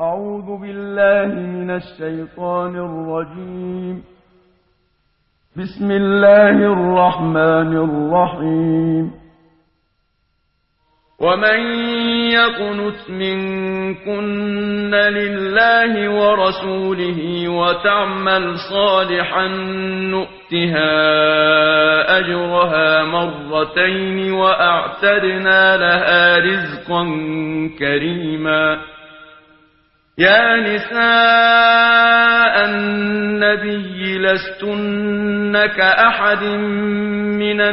أعوذ بالله من الشيطان الرجيم. بسم الله الرحمن الرحيم. ومن يقنت منكن لله ورسوله وتعمل صالحا نؤتها أجرها مرتين وأعتدنا لها رزقا كريما. يا نساء النبي لستن كأحد من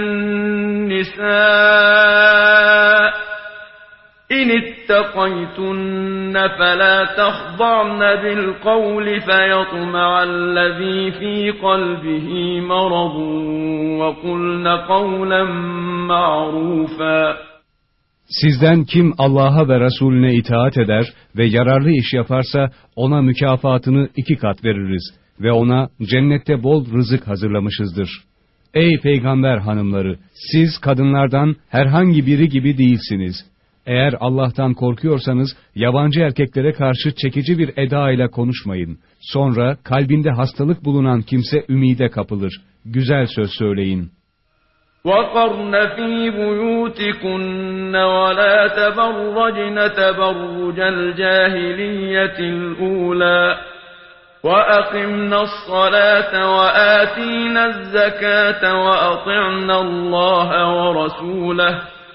النساء إن اتقيتن فلا تخضعن بالقول فيطمع الذي في قلبه مرض وقلن قولا معروفا. Sizden kim Allah'a ve Resulüne itaat eder ve yararlı iş yaparsa ona mükafatını 2 kat veririz ve ona cennette bol rızık hazırlamışızdır. Ey peygamber hanımları! Siz kadınlardan herhangi biri gibi değilsiniz. Eğer Allah'tan korkuyorsanız yabancı erkeklere karşı çekici bir eda ile konuşmayın. Sonra kalbinde hastalık bulunan kimse ümide kapılır. Güzel söz söyleyin. وَقَرْنَ فِي بُيُوتِكُنَّ وَلَا تَبَرَّجْنَ تَبَرُّجَ الْجَاهِلِيَّةِ الْأُولَى وَأَقِمْنَ الصَّلَاةَ وَآتِينَ الزَّكَاةَ وَأَطِعْنَ اللَّهَ وَرَسُولَهُ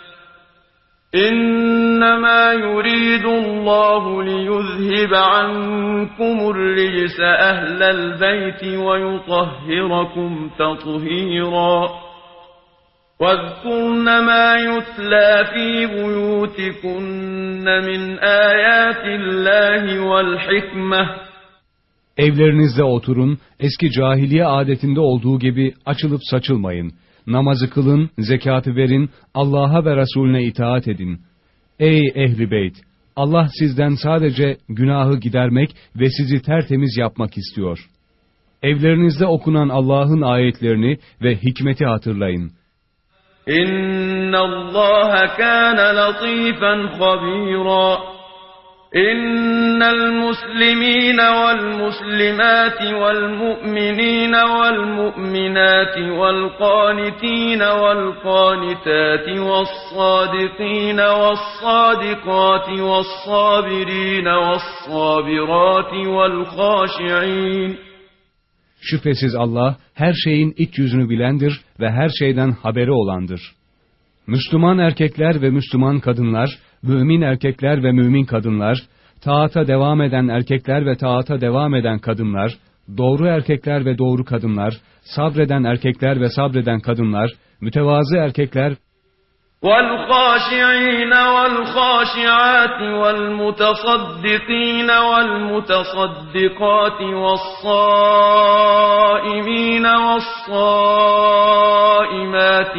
إِنَّمَا يُرِيدُ اللَّهُ لِيُذْهِبَ عَنكُمُ الرِّجْسَ أَهْلَ الْبَيْتِ وَيُطَهِّرَكُمْ تَطْهِيرًا. وَاذْكُرْنَ مَا يُتْلَى فِي بُيُوتِكُنَّ مِنْ آيَاتِ اللّٰهِ وَالْحِكْمَةِ. Evlerinizde oturun, eski cahiliye adetinde olduğu gibi açılıp saçılmayın. Namazı kılın, zekatı verin, Allah'a ve Resulüne itaat edin. Ey ehli beyt! Allah sizden sadece günahı gidermek ve sizi tertemiz yapmak istiyor. Evlerinizde okunan Allah'ın ayetlerini ve hikmeti hatırlayın. إِنَّ اللَّهَ كَانَ لَطِيفًا خَبِيرًا. إِنَّ الْمُسْلِمِينَ وَالْمُسْلِمَاتِ وَالْمُؤْمِنِينَ وَالْمُؤْمِنَاتِ وَالْقَانِتِينَ وَالْقَانِتَاتِ وَالصَّادِقِينَ وَالصَّادِقَاتِ وَالصَّابِرِينَ وَالصَّابِرَاتِ وَالْخَاشِعِينَ. Şüphesiz Allah her şeyin iç yüzünü bilendir ve her şeyden haberi olandır. Müslüman erkekler ve Müslüman kadınlar, mümin erkekler ve mümin kadınlar, taata devam eden erkekler ve taata devam eden kadınlar, doğru erkekler ve doğru kadınlar, sabreden erkekler ve sabreden kadınlar, mütevazı erkekler, وَالْخَاشِعِينَ وَالْخَاشِعَاتِ وَالْمُتَصَدِّقِينَ وَالْمُتَصَدِّقَاتِ وَالصَّائِمِينَ وَالصَّائِمَاتِ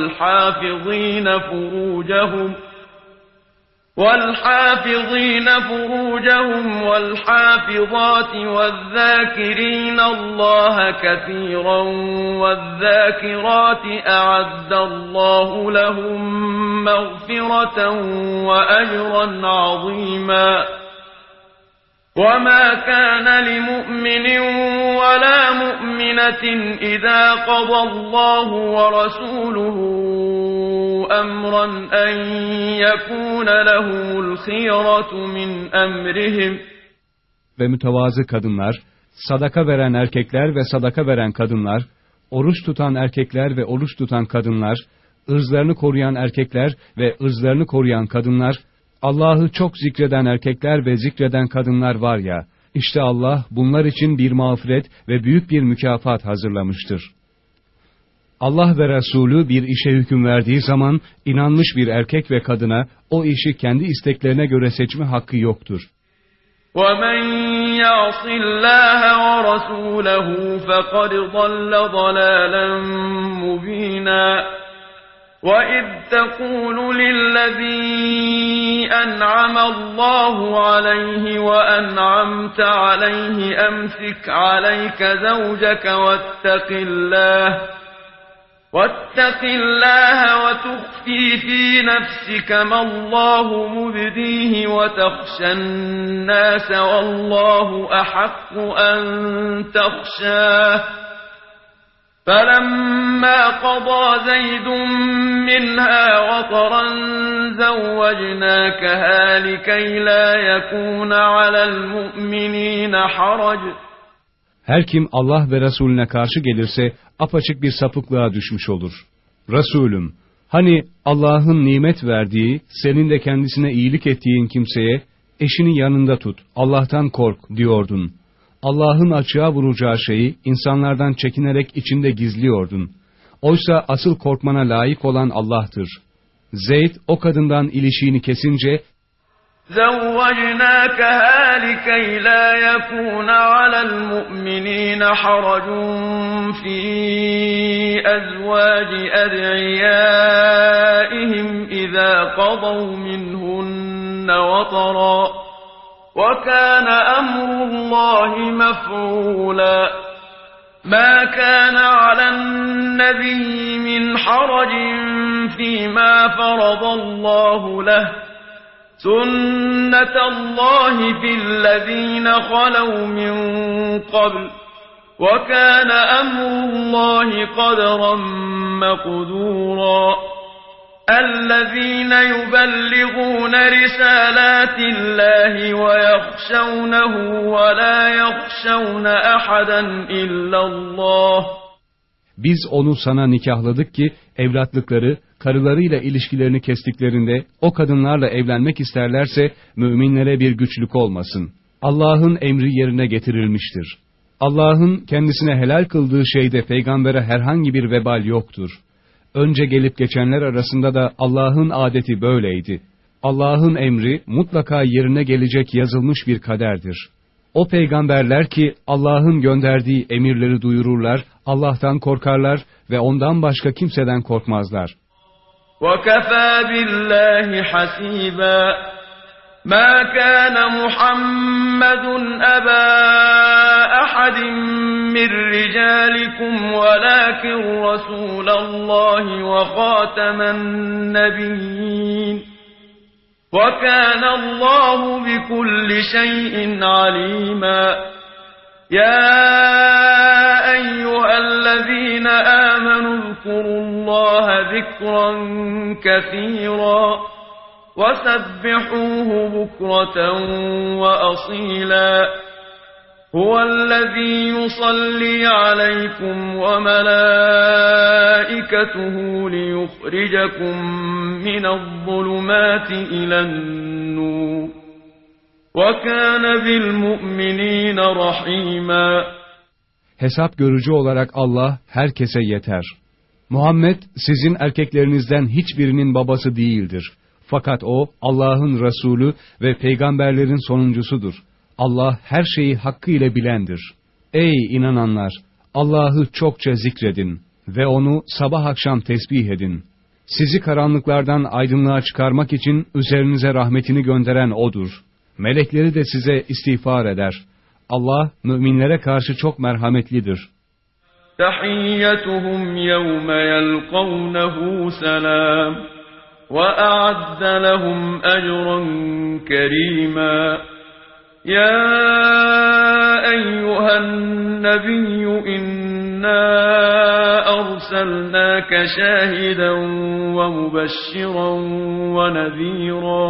وَالْحَافِظِينَ فُرُوجَهُمْ وَالْحَافِظَاتِ وَالذَّاكِرِينَ اللَّهَ كَثِيرًا وَالذَّاكِرَاتِ أَعَدَّ اللَّهُ لَهُم مَّغْفِرَةً وَأَجْرًا عَظِيمًا. وَمَا كَانَ لِمُؤْمِنٍ وَلَا مُؤْمِنَةٍ إِذَا قَضَى اللَّهُ وَرَسُولُهُ أَمْرًا أَن يَكُونَ لَهُمُ الْخِيَرَةُ مِنْ أَمْرِهِمْ. Ve mütevazı kadınlar, sadaka veren erkekler ve sadaka veren kadınlar, oruç tutan erkekler ve oruç tutan kadınlar, ırzlarını koruyan erkekler ve ırzlarını koruyan kadınlar, Allah'ı çok zikreden erkekler ve zikreden kadınlar var ya, işte Allah bunlar için bir mağfiret ve büyük bir mükafat hazırlamıştır. Allah ve Resulü bir işe hüküm verdiği zaman, inanmış bir erkek ve kadına o işi kendi isteklerine göre seçme hakkı yoktur. وَمَنْ يَعْصِ اللّٰهَ وَرَسُولَهُ فَقَدْ ضَلَّ ضَلَالًا مُبِينًا. وَإِذْ تَقُولُ لِلَّذِي أَنْعَمَ اللّٰهُ عَلَيْهِ وَأَنْعَمْتَ عَلَيْهِ أَمْسِكْ عَلَيْكَ زَوْجَكَ واتق الله وتخفي في نفسك ما الله مبديه وتخشى الناس والله أحق أن تخشاه فلما قضى زيد منها وطرا زوجناكها لكي لا يكون على المؤمنين حرج. Her kim Allah ve Resulüne karşı gelirse apaçık bir sapıklığa düşmüş olur. Resulüm, hani Allah'ın nimet verdiği, senin de kendisine iyilik ettiğin kimseye eşini yanında tut, Allah'tan kork diyordun. Allah'ın açığa vuracağı şeyi insanlardan çekinerek içinde gizliyordun. Oysa asıl korkmana layık olan Allah'tır. Zeyd o kadından ilişiğini kesince زَوَّجْنَاكَهَا لِكَيْ لَا يَكُونَ عَلَى الْمُؤْمِنِينَ حَرَجٌ فِي أَزْوَاجِ أَدْعِيَائِهِمْ إِذَا قَضَوْا مِنْهُنَّ وَطَرًا وَكَانَ أَمْرُ اللَّهِ مَفْعُولًا. مَا كَانَ عَلَى النَّبِيِّ مِنْ حَرَجٍ فِيمَا فَرَضَ اللَّهُ لَهُ سُنَّةَ اللَّهِ فِي الَّذِينَ خَلَوْا مِنْ قَبْلُ وَكَانَ أَمْرُ اللَّهِ قَدَرًا مَقْدُورًا. الَّذِينَ يُبَلِّغُونَ رِسَالَاتِ اللَّهِ وَيَخْشَوْنَهُ وَلَا يَخْشَوْنَ أَحَدًا إِلَّا اللَّهَ. Biz onu sana nikahladık ki evlatlıkları, karılarıyla ilişkilerini kestiklerinde o kadınlarla evlenmek isterlerse müminlere bir güçlük olmasın. Allah'ın emri yerine getirilmiştir. Allah'ın kendisine helal kıldığı şeyde peygambere herhangi bir vebal yoktur. Önce gelip geçenler arasında da Allah'ın adeti böyleydi. Allah'ın emri mutlaka yerine gelecek yazılmış bir kaderdir. O peygamberler ki Allah'ın gönderdiği emirleri duyururlar, Allah'tan korkarlar ve ondan başka kimseden korkmazlar. وَكَفَى بِاللّٰهِ حَسِيبًا. مَا كَانَ مُحَمَّدٌ أَبَا أَحَدٍ مِّن رِّجَالِكُمْ وَلَٰكِن رَّسُولَ اللَّهِ وَخَاتَمَ النَّبِيِّينَ وَكَانَ اللَّهُ بِكُلِّ شَيْءٍ عَلِيمًا. يَا أَيُّهَا الَّذِينَ آمَنُوا اذْكُرُوا اللَّهَ ذِكْرًا كَثِيرًا وَسَبِّحُوهُ بُكْرَةً وَأَصِيلًا. هُوَ الَّذِي يُصَلِّي عَلَيْكُمْ وَمَلَائِكَتُهُ لِيُخْرِجَكُم مِّنَ الظُّلُمَاتِ إِلَى النُّورِ وَكَانَ بِالْمُؤْمِنِينَ رَحِيمًا. Hesap görücü olarak Allah herkese yeter. Muhammed sizin erkeklerinizden hiçbirinin babası değildir. Fakat o Allah'ın Resulü ve peygamberlerin sonuncusudur. Allah her şeyi hakkıyla bilendir. Ey inananlar! Allah'ı çokça zikredin ve onu sabah akşam tesbih edin. Sizi karanlıklardan aydınlığa çıkarmak için üzerinize rahmetini gönderen O'dur. Melekleri de size istiğfar eder. Allah müminlere karşı çok merhametlidir. تَحِيَّتُهُمْ يَوْمَ يَلْقَوْنَهُ سَلَامٌ وَأَعَدَّ لَهُمْ أَجْرًا كَرِيمًا. يَا أَيُّهَا النَّبِيُّ إِنَّا أَرْسَلْنَاكَ شَاهِدًا وَمُبَشِّرًا وَنَذِيرًا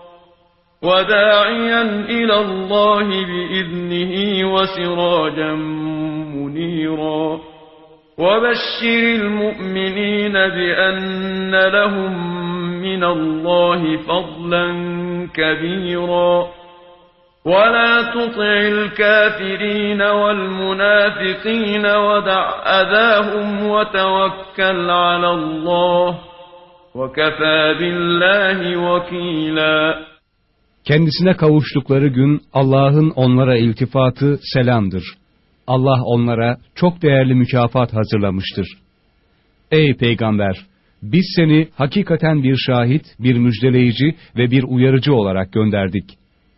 وَدَاعِيًا إِلَى اللَّهِ بِإِذْنِهِ وَسِرَاجًا مُنِيرًا. وَبَشِّرِ الْمُؤْمِنِينَ بِأَنَّ لَهُم مِّنَ اللَّهِ فَضْلًا كَبِيرًا. وَلَا تُطِعِ الْكَافِرِينَ وَالْمُنَافِقِينَ وَدَعْ أَذَاهُمْ وَتَوَكَّلْ عَلَى اللَّهِ وَكَفَى بِاللّٰهِ وَكِيلًا. Kendisine kavuştukları gün Allah'ın onlara iltifatı selamdır. Allah onlara çok değerli mükafat hazırlamıştır. Ey Peygamber! Biz seni hakikaten bir şahit, bir müjdeleyici ve bir uyarıcı olarak gönderdik.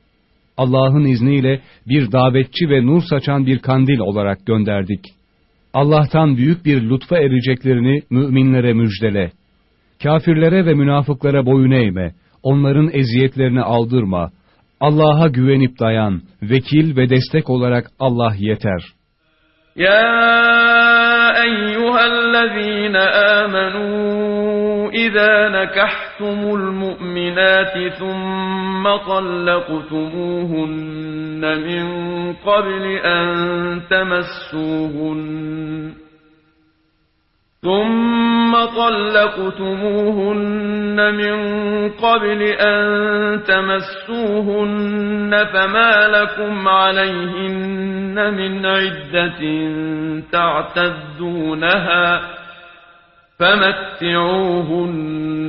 Allah'ın izniyle bir davetçi ve nur saçan bir kandil olarak gönderdik. Allah'tan büyük bir lütfa ereceklerini müminlere müjdele. Kafirlere ve münafıklara boyun eğme, onların eziyetlerini aldırma. Allah'a güvenip dayan, vekil ve destek olarak Allah yeter. Ya eyyühellezîne âmenû izâ nekahtumul mu'minâti thumme tallaqtumuhunne min qabli en temessûhunne ثم طلقتموهن من قبل أن تمسوهن فما لكم عليهن من عدة تعتدونها فمتعوهن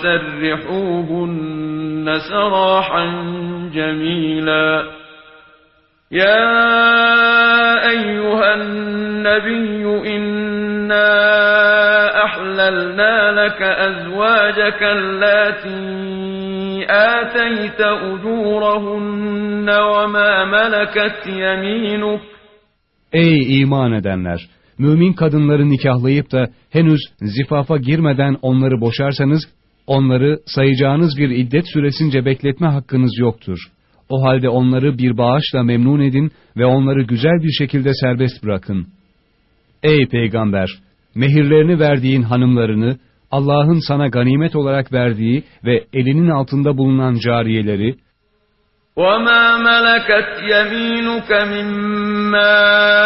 وسرحوهن سراحا جميلا يا أيها النبي إنا أحللنا لك أزواجك اللاتي آتيت أجورهن وما ملكت يمينك. Ey iman edenler! Mümin kadınları nikahlayıp da henüz zifafa girmeden onları boşarsanız, onları sayacağınız bir iddet süresince bekletme hakkınız yoktur. O halde onları bir bağışla memnun edin ve onları güzel bir şekilde serbest bırakın. Ey Peygamber! Mehirlerini verdiğin hanımlarını, Allah'ın sana ganimet olarak verdiği ve elinin altında bulunan cariyeleri, وَمَا مَلَكَتْ يَمِينُكَ مِمَّا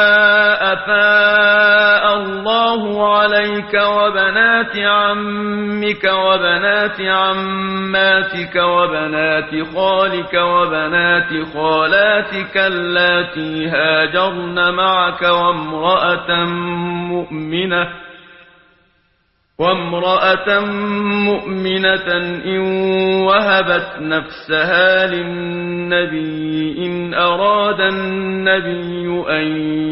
أَفَاءَ اللَّهُ عَلَيْكَ وَبَنَاتِ عَمِّكَ وَبَنَاتِ عَمَّاتِكَ وَبَنَاتِ خَالِكَ وَبَنَاتِ خَالَاتِكَ اللَّاتِي هَاجَرْنَ مَعَكَ وامرأة مؤمنة إن وهبت نفسها للنبي إن أراد النبي أن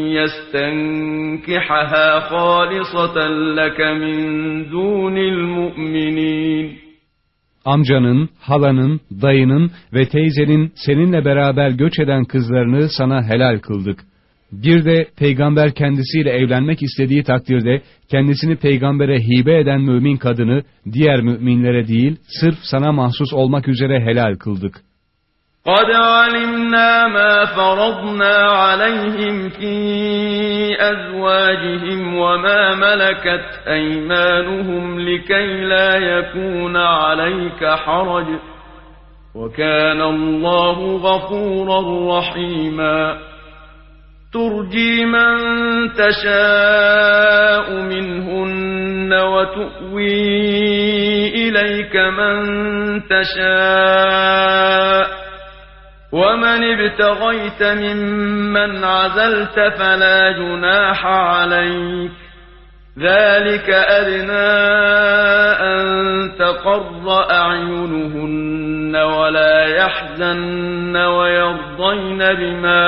يستنكحها خالصة لك من دون المؤمنين. Amcanın, halanın, dayının ve teyzenin seninle beraber göç eden kızlarını sana helal kıldık. Bir de peygamber kendisiyle evlenmek istediği takdirde kendisini peygambere hibe eden mümin kadını diğer müminlere değil sırf sana mahsus olmak üzere helal kıldık. قَدْ عَلِمْنَا مَا فَرَضْنَا عَلَيْهِمْ فِي أَزْوَاجِهِمْ وَمَا مَلَكَتْ أَيْمَانُهُمْ لِكَيْ لَا يَكُونَ عَلَيْكَ حَرَجٌ وَكَانَ اللَّهُ غَفُورًا رَحِيمًا. ترجي من تشاء منهن وتؤوي إليك من تشاء ومن ابتغيت ممن عزلت فلا جناح عليك ذلك أدنى أن تقر أعينهن ولا يحزن ويرضين بما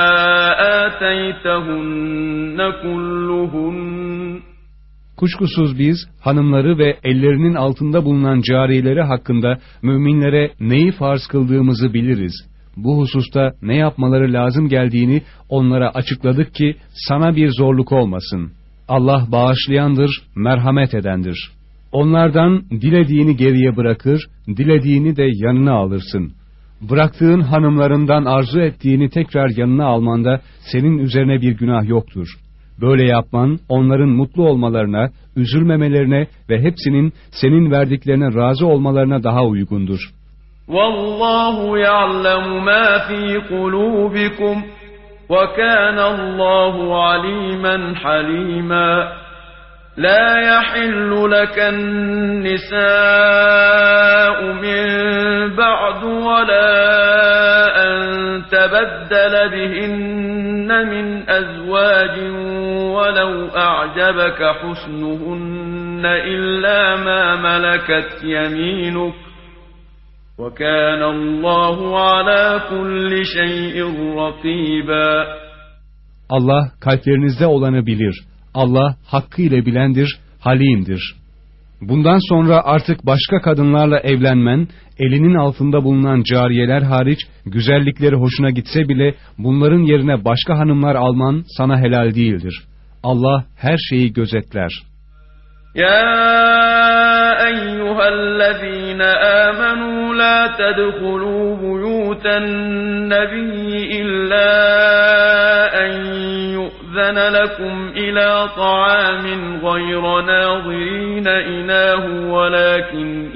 آتيتهن كلهن. Kuşkusuz biz hanımları ve ellerinin altında bulunan cariyeleri hakkında müminlere neyi farz kıldığımızı biliriz. Bu hususta ne yapmaları lazım geldiğini onlara açıkladık ki sana bir zorluk olmasın. Allah bağışlayandır, merhamet edendir. Onlardan dilediğini geriye bırakır, dilediğini de yanına alırsın. Bıraktığın hanımlarından arzu ettiğini tekrar yanına almanda senin üzerine bir günah yoktur. Böyle yapman onların mutlu olmalarına, üzülmemelerine ve hepsinin senin verdiklerine razı olmalarına daha uygundur. Vallahu ya'lemu ma fi kulubikum وَكَانَ اللَّهُ عَلِيمًا حَلِيمًا. لَا يَحِلُّ لَكَ النِّسَاءُ مِنْ بَعْدُ وَلَا أَنْ تَبَدَّلَ بِهِنَّ مِنْ أَزْوَاجٍ وَلَوْ أَعْجَبَكَ حُسْنُهُنَّ إِلَّا مَا مَلَكَتْ يَمِينُكَ وَكَانَ اللّٰهُ عَلَى كُلِّ شَيْءٍ رَقِيبًا. Allah kalplerinizde olanı bilir. Allah hakkıyla bilendir, halimdir. Bundan sonra artık başka kadınlarla evlenmen, elinin altında bulunan cariyeler hariç, güzellikleri hoşuna gitse bile, bunların yerine başka hanımlar alman sana helal değildir. Allah her şeyi gözetler. يا أيها الذين آمنوا لا تدخلوا بيوت النبي إلا أن يؤذن لكم إلى طعام غير ناظرين إناه ولكن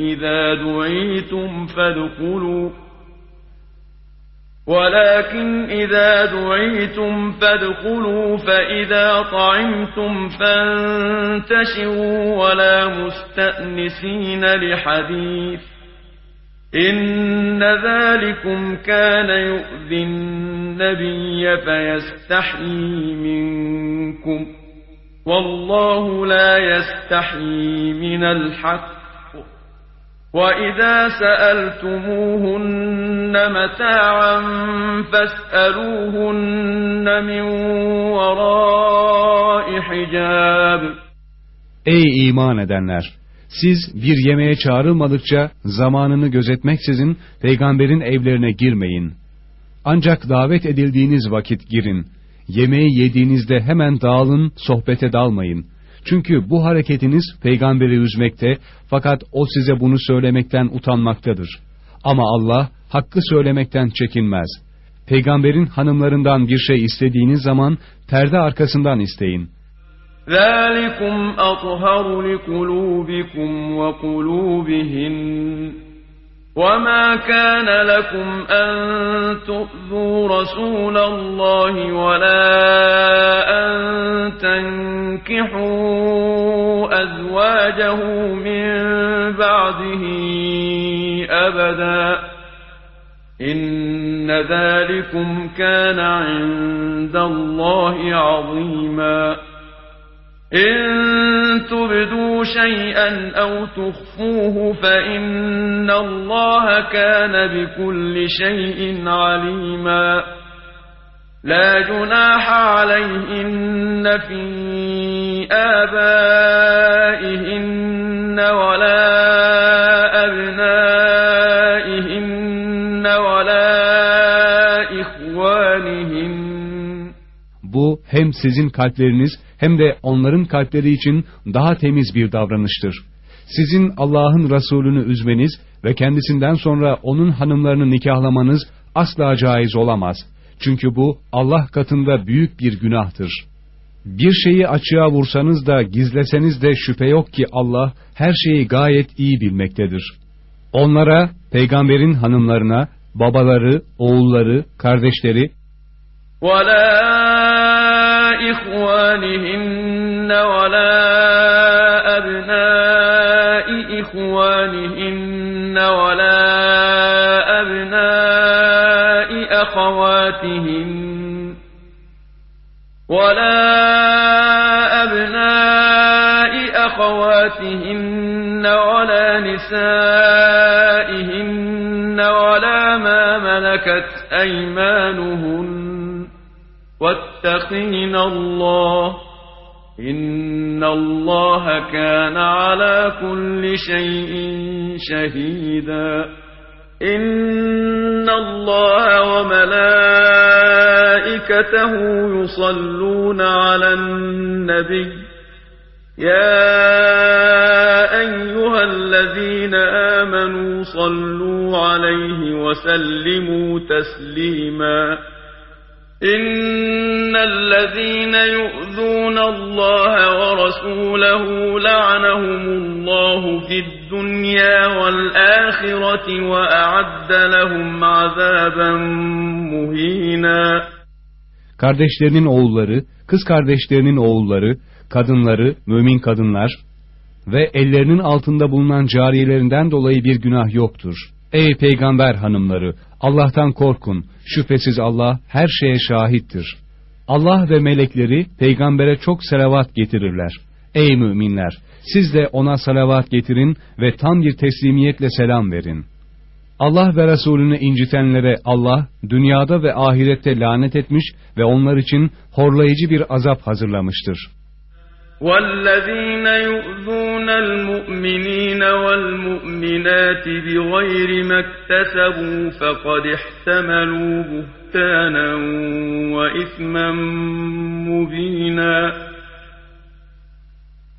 إذا دعيتم فادخلوا فإذا طعمتم فانتشروا ولا مستأنسين لحديث إن ذلكم كان يؤذي النبي فيستحيي منكم والله لا يستحيي من الحق وإذا سألتموهن متاعا فاسألوهن من وراء حجاب. Ey iman edenler! Siz bir yemeğe çağrılmadıkça zamanını gözetmeksizin peygamberin evlerine girmeyin. Ancak davet edildiğiniz vakit girin. Yemeği yediğinizde hemen dağılın, sohbete dalmayın. Çünkü bu hareketiniz peygamberi üzmekte, fakat o size bunu söylemekten utanmaktadır. Ama Allah hakkı söylemekten çekinmez. Peygamberin hanımlarından bir şey istediğiniz zaman perde arkasından isteyin. ذَٰلِكُمْ أَطْهَرُ لِقُلُوبِكُمْ وَقُلُوبِهِنَّ وَمَا كَانَ لَكُمْ أَن تُؤْذُوا رَسُولَ اللَّهِ وَلَا أَن تَنكِحُوا أَزْوَاجَهُ مِن بَعْدِهِ أَبَدًا إِنَّ ذَٰلِكُمْ كَانَ عِندَ اللَّهِ عَظِيمًا. إن تبدوا شيئا أو تخفوه فإن الله كان بكل شيء عليما. لا جناح عليهن في آبائهن ولا أبنائهن ولا إخوانهن. Bu hem sizin kalpleriniz hem de onların kalpleri için daha temiz bir davranıştır. Sizin Allah'ın Resulünü üzmeniz ve kendisinden sonra onun hanımlarını nikahlamanız asla caiz olamaz. Çünkü bu Allah katında büyük bir günahtır. Bir şeyi açığa vursanız da gizleseniz de şüphe yok ki Allah her şeyi gayet iyi bilmektedir. Onlara, peygamberin hanımlarına, babaları, oğulları, kardeşleri وَلَا إخوانهن ولا أبناء إخوانهن ولا أبناء أخواتهن ولا نسائهن ولا ما ملكت أيمانهن واتقين الله إن الله كان على كل شيء شهيدا. إن الله وملائكته يصلون على النبي يا أيها الذين آمنوا صلوا عليه وسلموا تسليما. إن الذين يؤذون الله ورسوله لعنهم الله في الدنيا والآخرة وأعد لهم عذابا مهينا. Kardeşlerinin oğulları, kız kardeşlerinin oğulları, kadınları, mümin kadınlar ve ellerinin altında bulunan cariyelerinden dolayı bir günah yoktur. Ey peygamber hanımları! Allah'tan korkun. Şüphesiz Allah her şeye şahittir. Allah ve melekleri peygambere çok salavat getirirler. Ey müminler! Siz de ona salavat getirin ve tam bir teslimiyetle selam verin. Allah ve Resulünü incitenlere Allah dünyada ve ahirette lanet etmiş ve onlar için horlayıcı bir azap hazırlamıştır. وَالَّذ۪ينَ يُؤْذُونَ الْمُؤْمِنِينَ وَالْمُؤْمِنَاتِ بِغَيْرِ مَا اكْتَسَبُوا فَقَدِ احْتَمَلُوا بُهْتَانًا وَإِثْمًا مُبِينًا.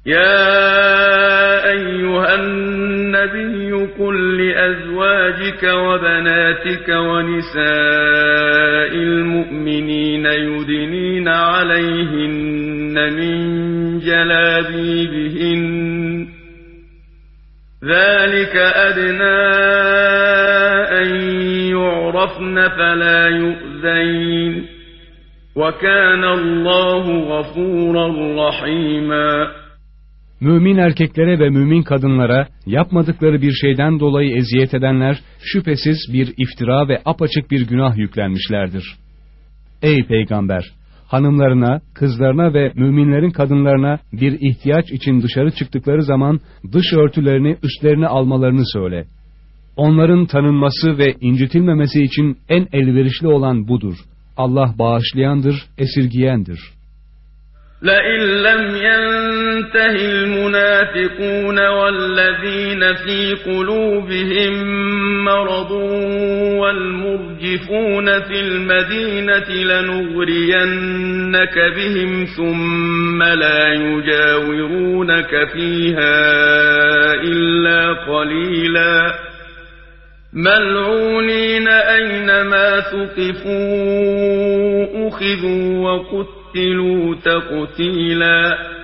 يا أيها النبي قل لأزواجك وبناتك ونساء المؤمنين يدنين عليهن من جلابيبهن ذلك أدنى أن يعرفن فلا يؤذين وكان الله غفورا رحيما. Mümin erkeklere ve mümin kadınlara yapmadıkları bir şeyden dolayı eziyet edenler şüphesiz bir iftira ve apaçık bir günah yüklenmişlerdir. Ey Peygamber! Hanımlarına, kızlarına ve müminlerin kadınlarına bir ihtiyaç için dışarı çıktıkları zaman dış örtülerini üstlerine almalarını söyle. Onların tanınması ve incitilmemesi için en elverişli olan budur. Allah bağışlayandır, esirgiyendir. لَئِنْ لَمْ يَنْتَهِ الْمُنَافِقُونَ وَالَّذِينَ فِي قُلُوبِهِمْ مَرَضٌ وَالْمُرْجِفُونَ فِي الْمَدِينَةِ لَنُغْرِيَنَّكَ بِهِمْ ثُمَّ لَا يُجَاوِرُونَكَ فِيهَا إِلَّا قَلِيلًا مَلْعُونِينَ أَيْنَمَا ثُقِفُوا أُخِذُوا وَقُتِّلُوا تَقْتِيلًا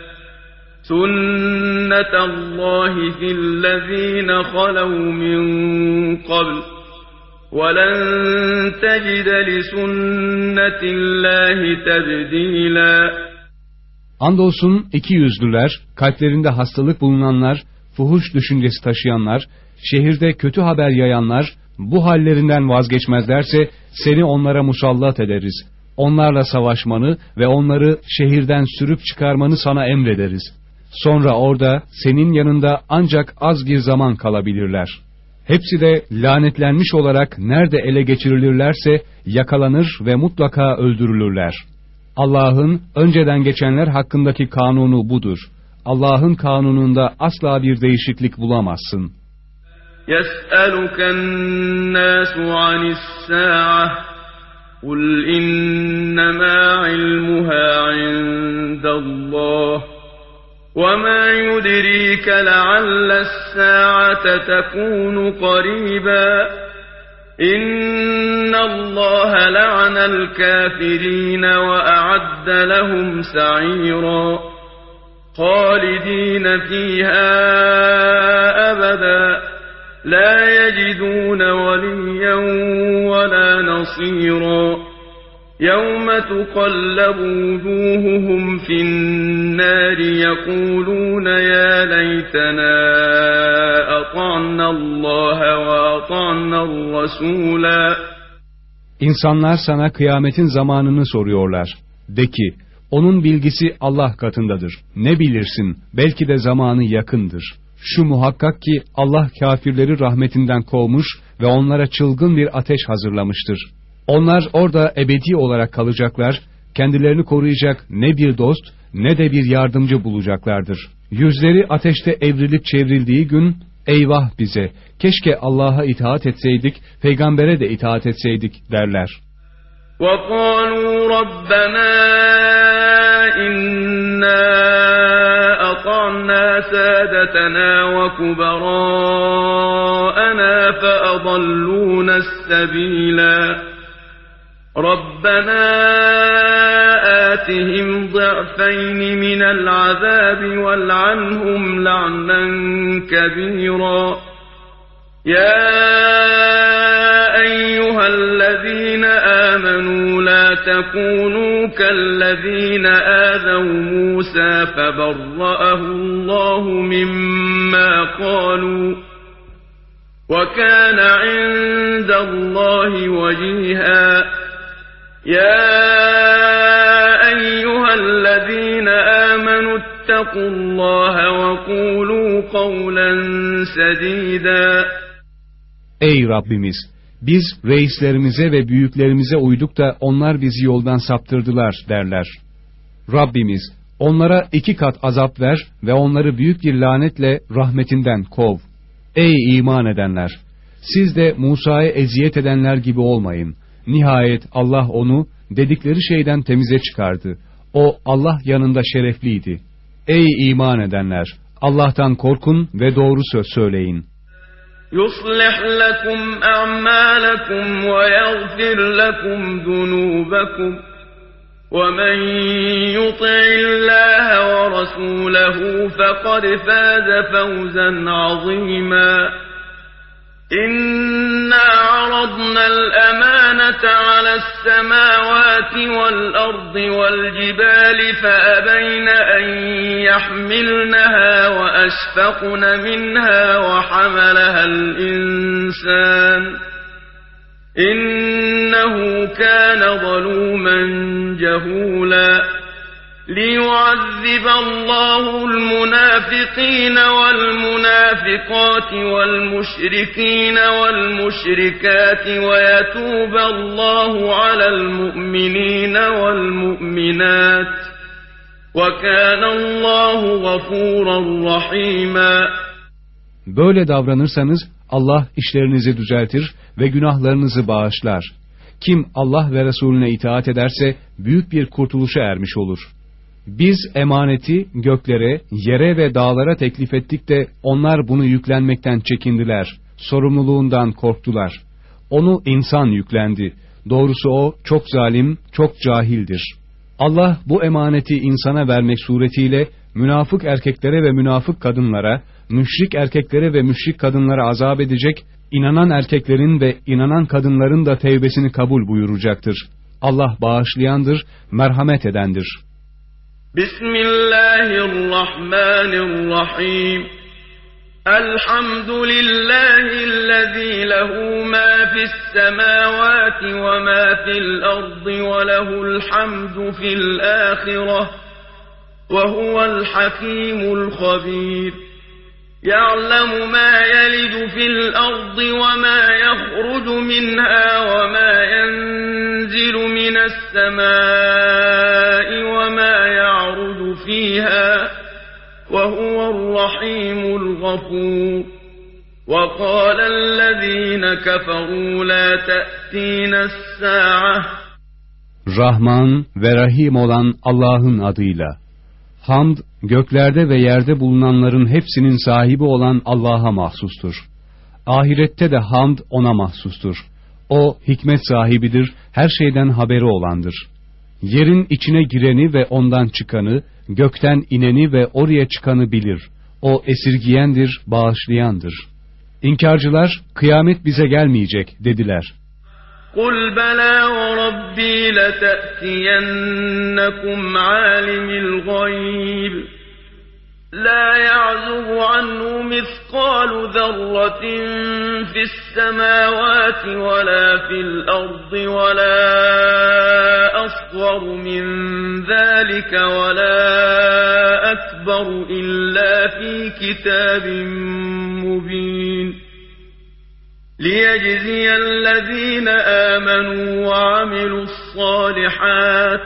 سُنَّةَ اللَّهِ فِي الَّذِينَ خَلَوْا مِنْ قَبْلُ وَلَنْ تَجِدَ لِسُنَّةِ اللَّهِ تَبْدِيلًا. Andolsun ikiyüzlüler, kalplerinde hastalık bulunanlar, fuhuş düşüncesi taşıyanlar, şehirde kötü haber yayanlar, bu hallerinden vazgeçmezlerse seni onlara musallat ederiz. Onlarla savaşmanı ve onları şehirden sürüp çıkarmanı sana emrederiz. Sonra orada senin yanında ancak az bir zaman kalabilirler. Hepsi de lanetlenmiş olarak nerede ele geçirilirlerse yakalanır ve mutlaka öldürülürler. Allah'ın önceden geçenler hakkındaki kanunu budur. Allah'ın kanununda asla bir değişiklik bulamazsın. يَسْأَلُكَ النَّاسُ عَنِ السَّاعَةِ قُلْ إِنَّمَا عِلْمُهَا عِندَ اللَّهِ وَمَا يُدْرِيكَ لَعَلَّ السَّاعَةَ تَكُونُ قَرِيبًا إِنَّ اللَّهَ لَعَنَ الْكَافِرِينَ وَأَعَدَّ لَهُمْ سَعِيرًا خَالِدِينَ فِيهَا أَبَدًا لَا يَجِدُونَ وَلِيًّا وَلَا نَصِيرًا يَوْمَ تُقَلَّبُ وُجُوهُهُمْ فِي النَّارِ يَقُولُونَ يَا لَيْتَنَا أَطَعْنَا اللَّهَ وَأَطَعْنَا الرَّسُولَا. İnsanlar sana kıyametin zamanını soruyorlar. De ki, onun bilgisi Allah katındadır. Ne bilirsin, belki de zamanı yakındır. Şu muhakkak ki Allah kafirleri rahmetinden kovmuş ve onlara çılgın bir ateş hazırlamıştır. Onlar orada ebedi olarak kalacaklar, kendilerini koruyacak ne bir dost ne de bir yardımcı bulacaklardır. Yüzleri ateşte evrilip çevrildiği gün, eyvah bize, keşke Allah'a itaat etseydik, peygambere de itaat etseydik derler. وَقَالُوا رَبَّنَا إِنَّا أَطَعْنَا سَادَتَنَا وَكُبَرَاءَنَا فَأَضَلُّونَا السَّبِيلَا رَبَّنَا آتِهِمْ ضِعْفَيْنِ مِنَ الْعَذَابِ وَالْعَنْهُمْ لَعْنًا كَبِيرًا يَا أَيُّهَا الَّذِينَ آمَنُوا لَا تَكُونُوا كَالَّذِينَ آذَوْا مُوسَى فَبَرَّأَهُ اللَّهُ مِمَّا قَالُوا وَكَانَ عِندَ اللَّهِ وَجِيهًا يَا أَيُّهَا الَّذِينَ آمَنُوا اتَّقُوا اللَّهَ وَقُولُوا قَوْلًا سَدِيدًا. Ey Rabbimiz! Biz reislerimize ve büyüklerimize uyduk da onlar bizi yoldan saptırdılar derler. Rabbimiz, onlara 2 kat azap ver ve onları büyük bir lanetle rahmetinden kov. Ey iman edenler! Siz de Musa'ya eziyet edenler gibi olmayın. Nihayet Allah onu dedikleri şeyden temize çıkardı. O Allah yanında şerefliydi. Ey iman edenler! Allah'tan korkun ve doğru söz söyleyin. يُصْلِحْ لَكُمْ أَعْمَالَكُمْ وَيَغْفِرْ لَكُمْ ذُنُوبَكُمْ وَمَنْ يُطِعِ اللَّهَ وَرَسُولَهُ فَقَدْ فَازَ فَوْزًا عَظِيمًا إِنَّا عَرَضْنَا الْأَمَانَةَ عَلَى السَّمَاوَاتِ وَالْأَرْضِ وَالْجِبَالِ فَأَبَيْنَ أَنْ يَحْمِلْنَهَا وَأَشْفَقْنَ مِنْهَا وَحَمَلَهَا الْإِنْسَانُ إِنَّهُ كَانَ ظَلُومًا جَهُولًا لِيُعَذِّبَ اللَّهُ الْمُنَافِقِينَ وَالْمُنَافِقَاتِ وَالْمُشْرِكِينَ وَالْمُشْرِكَاتِ وَيَتُوبَ اللَّهُ عَلَى الْمُؤْمِنِينَ وَالْمُؤْمِنَاتِ وَكَانَ اللَّهُ غَفُورًا رَحِيمًا. Böyle davranırsanız Allah işlerinizi düzeltir ve günahlarınızı bağışlar. Kim Allah ve Resulüne itaat ederse büyük bir kurtuluşa ermiş olur. Biz emaneti göklere, yere ve dağlara teklif ettik de onlar bunu yüklenmekten çekindiler, sorumluluğundan korktular. Onu insan yüklendi. Doğrusu o çok zalim, çok cahildir. Allah bu emaneti insana vermek suretiyle münafık erkeklere ve münafık kadınlara, müşrik erkeklere ve müşrik kadınlara azap edecek, inanan erkeklerin ve inanan kadınların da tevbesini kabul buyuracaktır. Allah bağışlayandır, merhamet edendir. Bismillahirrahmanirrahim. Elhamdülillahillezî lehu mâ fissemâvâti ve mâ fil ardı ve lehul hamdu fil âhireh ve huvel hakîmul habîr. يَعْلَمُ مَا يَلِجُ فِي الْأَرْضِ وَمَا يَخْرُجُ مِنْهَا وَمَا يَنْزِلُ مِنَ السَّمَاءِ وَمَا يَعْرُجُ فِيهَا وَهُوَ الرَّحِيمُ الْغَفُورُ وَقَالَ الَّذِينَ كَفَرُوا لَا تَأْتِينَا السَّاعَةُ Rahman ve Rahim olan Allah'ın adıyla. Hamd, göklerde ve yerde bulunanların hepsinin sahibi olan Allah'a mahsustur. Ahirette de hamd ona mahsustur. O, hikmet sahibidir, her şeyden haberi olandır. Yerin içine gireni ve ondan çıkanı, gökten ineni ve oraya çıkanı bilir. O, esirgiyendir, bağışlayandır. İnkarcılar, kıyamet bize gelmeyecek dediler. قُلْ بَلَا وَرَبِّي لَتَأْتِيَنَّكُمْ عَالِمِ الْغَيْبِ لَا يَعْزُبُ عَنْهُ مِثْقَالُ ذَرَّةٍ فِي السَّمَاوَاتِ وَلَا فِي الْأَرْضِ وَلَا أَصْغَرُ مِنْ ذَلِكَ وَلَا أَكْبَرُ إِلَّا فِي كِتَابٍ مُبِينٍ لِيَجْزِيَ الَّذِينَ آمَنُوا وَعَمِلُوا الصَّالِحَاتِ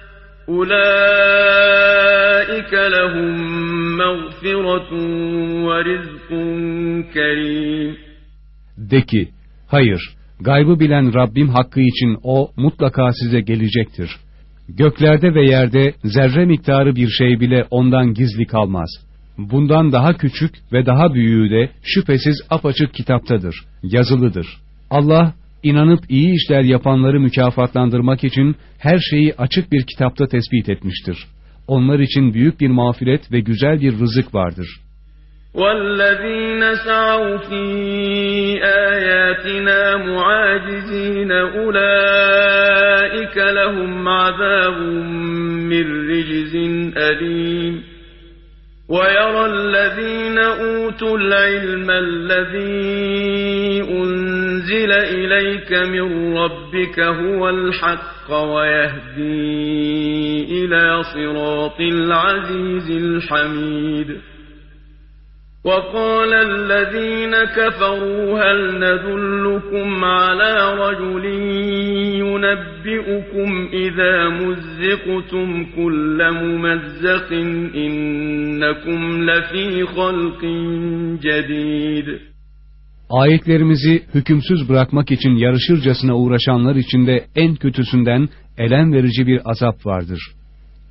أُولَٰئِكَ لَهُم مَّغْفِرَةٌ وَرِزْقٌ كَرِيمٌ. De ki, hayır, gaybı bilen Rabbim hakkı için o mutlaka size gelecektir. Göklerde ve yerde zerre miktarı bir şey bile ondan gizli kalmaz. Bundan daha küçük ve daha büyüğü de şüphesiz apaçık kitaptadır, yazılıdır. Allah, inanıp iyi işler yapanları mükafatlandırmak için her şeyi açık bir kitapta tespit etmiştir. Onlar için büyük bir mağfiret ve güzel bir rızık vardır. وَالَّذ۪ينَ سَعَوْا ف۪ي آيَاتِنَا مُعَاجِز۪ينَ أُولَٰئِكَ لَهُمْ عَذَابٌ مِّن رِّجْزٍ أَلِيمٌ وَيَرَى الَّذ۪ينَ أُوتُوا الْعِلْمَ الَّذ۪ي أُنْزِلَ إِلَيْكَ مِنْ رَبِّكَ هُوَ الْحَقَّ وَيَهْدِي إِلَى صِرَاطِ الْعَزِيزِ الْحَمِيدِ وَقَالَ الَّذ۪ينَ كَفَرُوا هَلْ نَدُلُّكُمْ عَلَى رَجُلٍ يُنَبِّئُكُمْ إِذَا مُزِّقْتُمْ كُلَّ مُمَزَّقٍ إِنَّكُمْ لَفِي خَلْقٍ جَدِيدٍ. Ayetlerimizi hükümsüz bırakmak için yarışırcasına uğraşanlar içinde en kötüsünden elem verici bir azap vardır.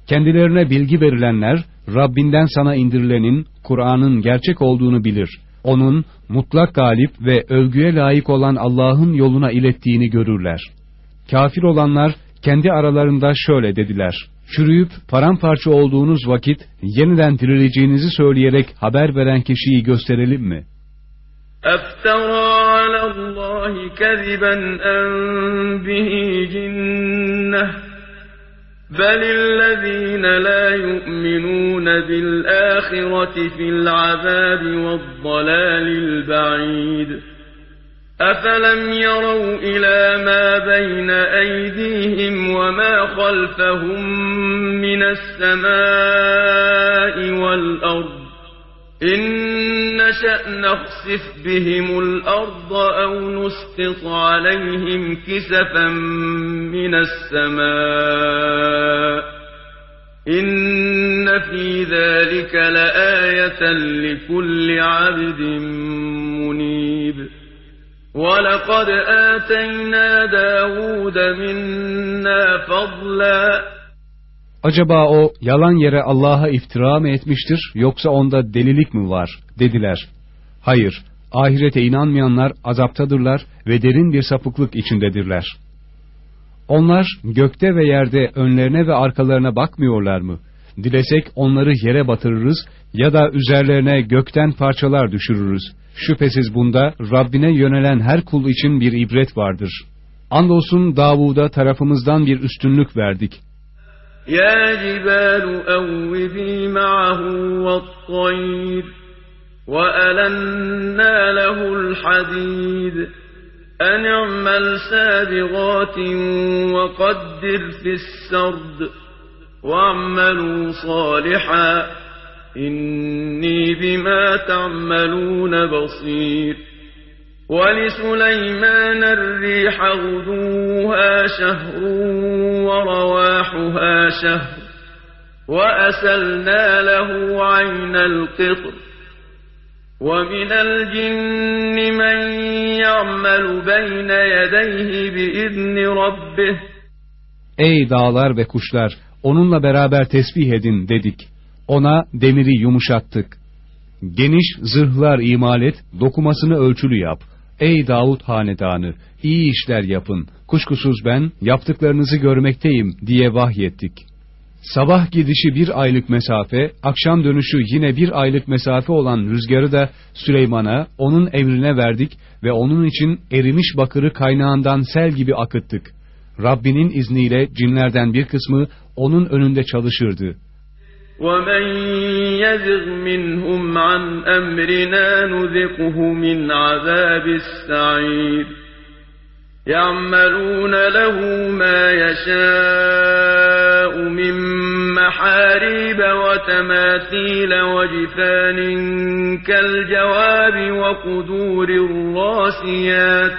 Kendilerine bilgi verilenler, Rabbinden sana indirilenin, Kur'an'ın gerçek olduğunu bilir. Onun, mutlak galip ve övgüye layık olan Allah'ın yoluna ilettiğini görürler. Kafir olanlar, kendi aralarında şöyle dediler: çürüyüp paramparça olduğunuz vakit, yeniden dirileceğinizi söyleyerek haber veren kişiyi gösterelim mi? اَفْتَرَى عَلَى اللّٰهِ كَذِبًا اَنْ بِهِ جِنَّةٌ بَلِ الَّذ۪ينَ لَا يُؤْمِنُونَ بِالْآخِرَةِ فِي الْعَذَابِ وَالضَّلَالِ الْبَعِيدِ أَفَلَمْ يَرَوْا إِلَى مَا بَيْنَ أَيْدِيهِمْ وَمَا خَلْفَهُمْ مِنَ السَّمَاءِ وَالْأَرْضِ إِنْ نَشَأْ نَخْسِفْ بِهِمُ الْأَرْضَ أَوْ نُسْقِطْ عَلَيْهِمْ كِسَفًا مِنَ السَّمَاءِ إِنَّ فِي ذَلِكَ لَآيَةً لِكُلِّ عَبْدٍ مُنِيبٍ وَلَقَدْ آتَيْنَا دَاوُودَ مِنَّا فَضْلًا Acaba o yalan yere Allah'a iftira mı etmiştir, yoksa onda delilik mi var, dediler. Hayır, ahirete inanmayanlar azaptadırlar ve derin bir sapıklık içindedirler. Onlar gökte ve yerde önlerine ve arkalarına bakmıyorlar mı? Dilesek onları yere batırırız ya da üzerlerine gökten parçalar düşürürüz. Şüphesiz bunda Rabbine yönelen her kul için bir ibret vardır. Andolsun Davud'a tarafımızdan bir üstünlük verdik. يَا جِبَالُ أَوِّبِي مَعَهُ وَالطَّيْرَ وَأَلَنَّا لَهُ الْحَدِيدَ أَنِ اعْمَلْ سَابِغَاتٍ وَقَدِّرْ فِي السَّرْدِ وَاعْمَلُوا صَالِحًا إِنِّي بِمَا تَعْمَلُونَ بَصِيرٌ وَلِسُلَيْمَانَ الرِّيحَ غُدُوُّهَا شَهْرٌ وَرَوَاحُهَا شَهْرٌ وَأَسَلْنَا لَهُ عَيْنَ الْقِطْرِ وَمِنَ الْجِنِّ مَنْ يَعْمَلُ بَيْنَ يَدَيْهِ بِإِذْنِ رَبِّهِ Ey dağlar ve kuşlar, onunla beraber tesbih edin dedik. Ona demiri yumuşattık. Geniş zırhlar imal et, dokumasını ölçülü yap. Ey Davud hanedanı, iyi işler yapın. Kuşkusuz ben yaptıklarınızı görmekteyim diye vahyettik. Sabah gidişi 1 aylık mesafe, akşam dönüşü yine 1 aylık mesafe olan rüzgarı da Süleyman'a, onun emrine verdik ve onun için erimiş bakırı kaynağından sel gibi akıttık. Rabbinin izniyle cinlerden bir kısmı onun önünde çalışırdı. وَمَنْ يَزِغْ مِنْهُمْ عَنْ أَمْرِنَا نُذِقْهُ مِنْ عَذَابِ السَّعِيرِ يَعْمَلُونَ لَهُ مَا يَشَاءُ مِنْ مَحَارِيبَ وَتَمَاثِيلَ وَجِفَانٍ كَالْجَوَابِ وَقُدُورٍ رَاسِيَاتٍ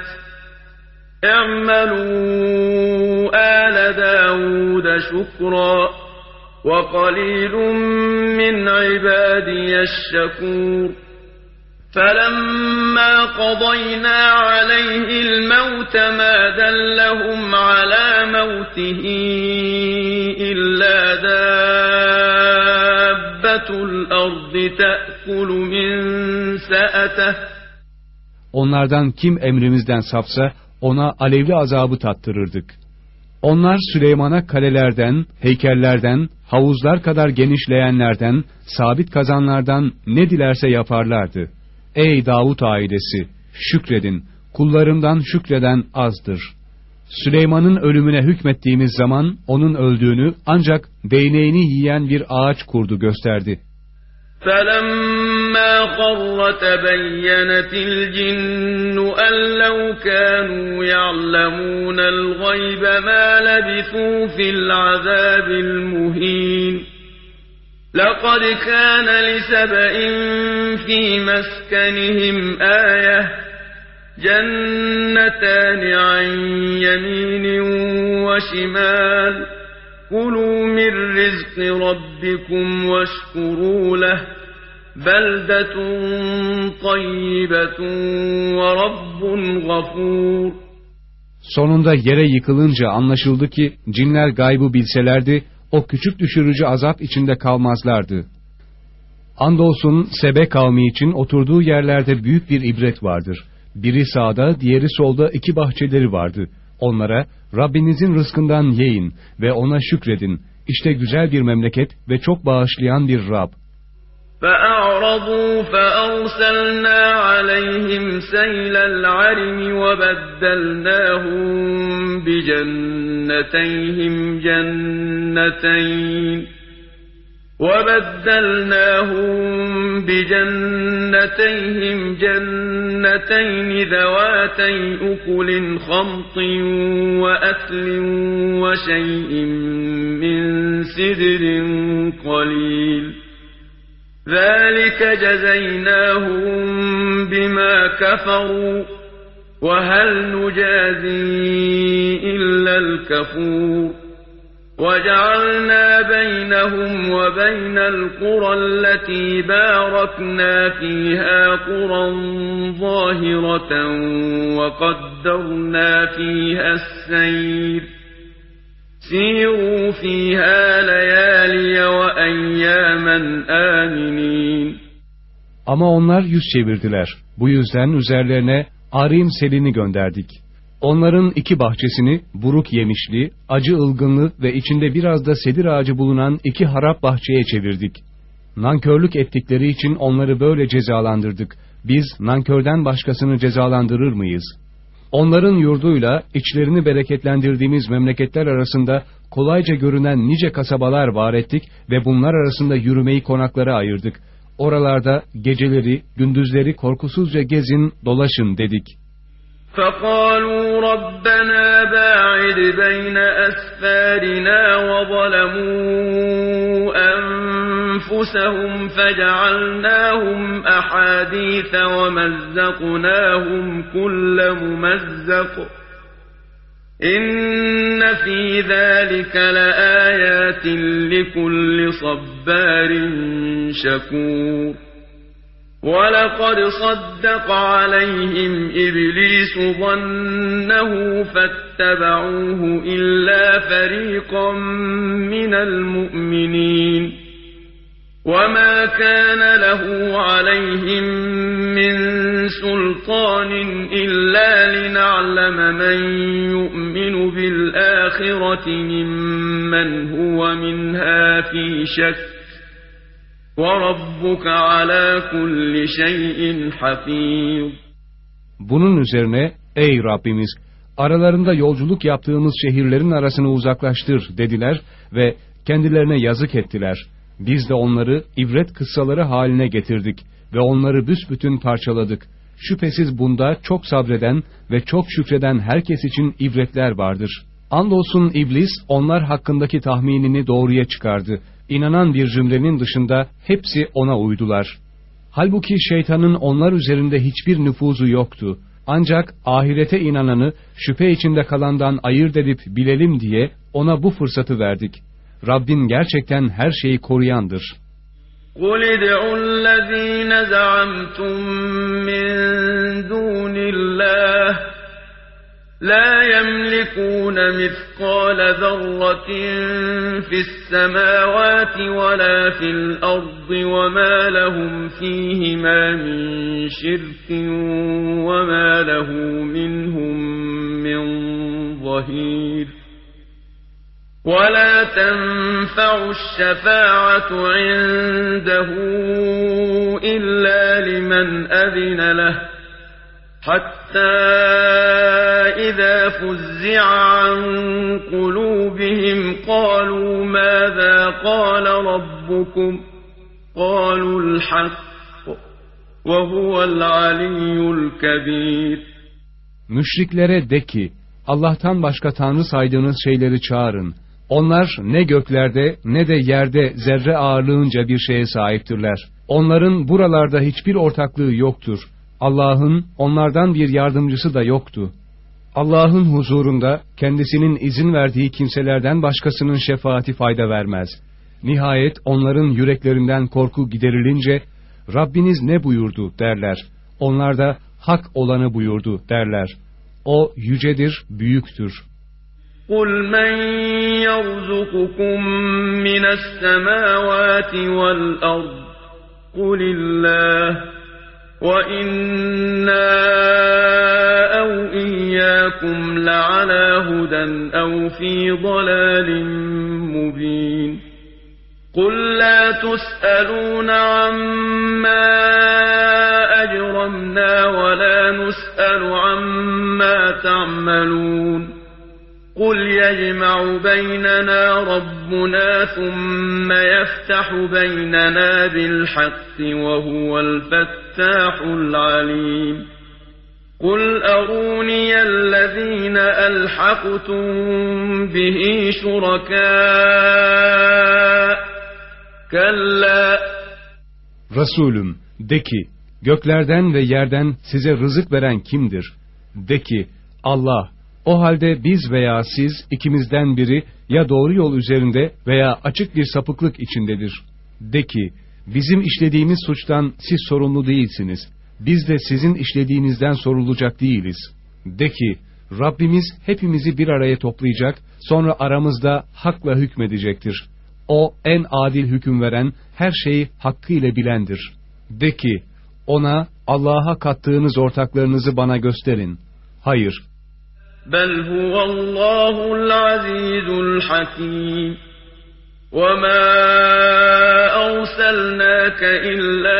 اعْمَلُوا آلَ دَاوُودَ شُكْرًا وَقَلِيلٌ مِّنْ عِبَادِيَ الشَّكُورُ فَلَمَّا قَضَيْنَا عَلَيْهِ الْمَوْتَ مَا دَلَّهُمْ عَلَى مَوْتِهِ إِلَّا دَابَّةُ الْأَرْضِ تَأْكُلُ مِنْ سَأَتَهُ Onlardan kim emrimizden sapsa, ona alevli azabı tattırırdık. Onlar Süleyman'a kalelerden, heykellerden, havuzlar kadar genişleyenlerden, sabit kazanlardan ne dilerse yaparlardı. Ey Davud ailesi! Şükredin, kullarımdan şükreden azdır. Süleyman'ın ölümüne hükmettiğimiz zaman, onun öldüğünü ancak değneğini yiyen bir ağaç kurdu gösterdi. فَلَمَّا خَرَّ تَبَيَّنَتِ الْجِنُّ أَنْ لَوْ كَانُوا يَعْلَمُونَ الْغَيْبَ مَا لَبِثُوا فِي الْعَذَابِ الْمُهِينِ لَقَدْ كَانَ لِسَبَإٍ فِي مَسْكَنِهِمْ آيَةٌ جَنَّتَانِ عَنْ يَمِينٍ وَشِمَالٍ كُلُوا مِنْ رِزْقِ رَبِّكُمْ وَاشْكُرُوا لَهُ بَلْدَةٌ طَيِّبَةٌ وَرَبٌّ غَفُورٌ Sonunda yere yıkılınca anlaşıldı ki cinler gaybı bilselerdi o küçük düşürücü azap içinde kalmazlardı. Andolsun Sebe kavmi için oturduğu yerlerde büyük bir ibret vardır. Biri sağda, diğeri solda 2 bahçeleri vardı. Onlara Rabbinizin rızkından yiyin ve ona şükredin. İşte güzel bir memleket ve çok bağışlayan bir Rab. فَأَعْرَضُوا فَأَرْسَلْنَا عَلَيْهِمْ سَيْلَ الْعَرِمِ وَبَدَّلْنَاهُمْ بِجَنَّتَيْهِمْ جَنَّتَيْنِ ذَوَاتَيْ أُكُلٍ خَمْطٍ وَأَثْلٍ وَشَيْءٍ مِّن سِدْرٍ قَلِيلٍ ذَلِكَ جَزَيْنَاهُم بِمَا كَفَرُوا وَهَلْ نُجَازِي إِلَّا الْكَفُورَ وَجَعَلْنَا بَيْنَهُمْ وَبَيْنَ الْقُرَى الَّتِي بَارَكْنَا فِيهَا قُرًى ظَاهِرَةً وَقَدَّرْنَا فِيهَا السَّيْرَ سِيرُوا فِيهَا لَيَالِيَ وَأَيَّامًا آمِنِينَ. Ama onlar yüz çevirdiler. Bu yüzden üzerlerine arim selini gönderdik. Onların 2 bahçesini buruk yemişli, acı ılgınlı ve içinde biraz da sedir ağacı bulunan 2 harap bahçeye çevirdik. Nankörlük ettikleri için onları böyle cezalandırdık. Biz nankörden başkasını cezalandırır mıyız? Onların yurduyla içlerini bereketlendirdiğimiz memleketler arasında kolayca görünen nice kasabalar var ettik ve bunlar arasında yürümeyi konaklara ayırdık. Oralarda geceleri, gündüzleri korkusuzca gezin, dolaşın dedik. فَقَالُوا رَبَّنَا بَاعِدْ بَيْنَ أَسْفَارِنَا وَظَلَمُوا أَنفُسَهُمْ فَجَعَلْنَاهُمْ أَحَادِيثَ وَمَزَّقْنَاهُمْ كُلَّ مُمَزَّقٍ إِنَّ فِي ذَلِكَ لَآيَاتٍ لِكُلِّ صَبَّارٍ شَكُورٍ وَلَقَدْ صَدَّقَ عَلَيْهِمْ إِبْلِيسُ ظَنَّهُ فَاتَّبَعُوهُ إِلَّا فَرِيقًا مِّنَ الْمُؤْمِنِينَ وَمَا كَانَ لَهُ عَلَيْهِمْ مِنْ سُلْطَانٍ إِلَّا لِنَعْلَمَ مَنْ يُؤْمِنُ بِالْآخِرَةِ مِمَّنْ هُوَ مِنْهَا فِي شَكٍّ وَرَبُّكَ عَلَى كُلِّ شَيْءٍ حَفِيظٌ. Bunun üzerine ey Rabbimiz, aralarında yolculuk yaptığımız şehirlerin arasını uzaklaştır dediler ve kendilerine yazık ettiler. Biz de onları ibret kıssaları haline getirdik ve onları büsbütün parçaladık. Şüphesiz bunda çok sabreden ve çok şükreden herkes için ibretler vardır. Andolsun iblis onlar hakkındaki tahminini doğruya çıkardı. İnanan bir cümlenin dışında hepsi ona uydular. Halbuki şeytanın onlar üzerinde hiçbir nüfuzu yoktu. Ancak ahirete inananı şüphe içinde kalandan ayırt edip bilelim diye ona bu fırsatı verdik. Rabbin gerçekten her şeyi koruyandır. قُلِ ادْعُوا الَّذ۪ينَ زَعَمْتُمْ مِنْ دُونِ اللّٰهِ لَا يَمْلِكُونَ مِثْقَالَ ذَرَّةٍ فِي السَّمَاوَاتِ وَلَا فِي الْأَرْضِ وَمَا لَهُمْ فِيهِمَا مِنْ شِرْكٍ وَمَا لَهُ مِنْهُمْ مِنْ ظَهِيرٍ وَلَا تَنْفَعُ الشَّفَاعَةُ عِنْدَهُ إِلَّا لِمَنْ أَذِنَ لَهُ حَتَّى إِذَا فُزِّعَ عَنْ قُلُوبِهِمْ قَالُوا مَاذَا قَالَ رَبُّكُمْ قَالُوا الْحَقَّ وَهُوَ الْعَلِيُّ الْكَبِيرُ. Müşriklere de ki, Allah'tan başka Tanrı saydığınız şeyleri çağırın. Onlar ne göklerde ne de yerde zerre ağırlığınca bir şeye sahiptirler. Onların buralarda hiçbir ortaklığı yoktur. Allah'ın onlardan bir yardımcısı da yoktu. Allah'ın huzurunda kendisinin izin verdiği kimselerden başkasının şefaati fayda vermez. Nihayet onların yüreklerinden korku giderilince, Rabbiniz ne buyurdu derler. Onlar da hak olanı buyurdu derler. O yücedir, büyüktür. قُلْ مَنْ يَرْزُقُكُمْ مِنَ السَّمَاوَاتِ وَالْأَرْضِ قُلِ اللَّهُ وَإِنَّا أَوْ إِيَّاكُمْ لَعَلَى هُدًى أَوْ فِي ضَلَالٍ مُبِينٍ قُلْ لَا تُسْأَلُونَ عَمَّا أَجْرَمْنَا وَلَا نُسْأَلُ عَمَّا تَعْمَلُونَ قُلْ يَجْمَعُ بَيْنَنَا رَبُّنَا ثُمَّ يَفْتَحُ بَيْنَنَا بِالْحَقِّ وَهُوَ الْفَتَّاحُ الْعَلِيمُ قُلْ أَرُونِيَ الَّذِينَ أَلْحَقْتُم بِهِ شُرَكَاءَ كَلَّا. Resulüm, de ki, göklerden ve yerden size rızık veren kimdir? De ki, Allah. O halde biz veya siz ikimizden biri ya doğru yol üzerinde veya açık bir sapıklık içindedir. De ki, bizim işlediğimiz suçtan siz sorumlu değilsiniz. Biz de sizin işlediğinizden sorulacak değiliz. De ki, Rabbimiz hepimizi bir araya toplayacak, sonra aramızda hakla hükmedecektir. O en adil hüküm veren, her şeyi hakkıyla bilendir. De ki, ona, Allah'a kattığınız ortaklarınızı bana gösterin. Hayır. بَلْ هُوَ اللّٰهُ الْعَز۪يزُ الْحَك۪يمُ وَمَا أَرْسَلْنَاكَ إِلَّا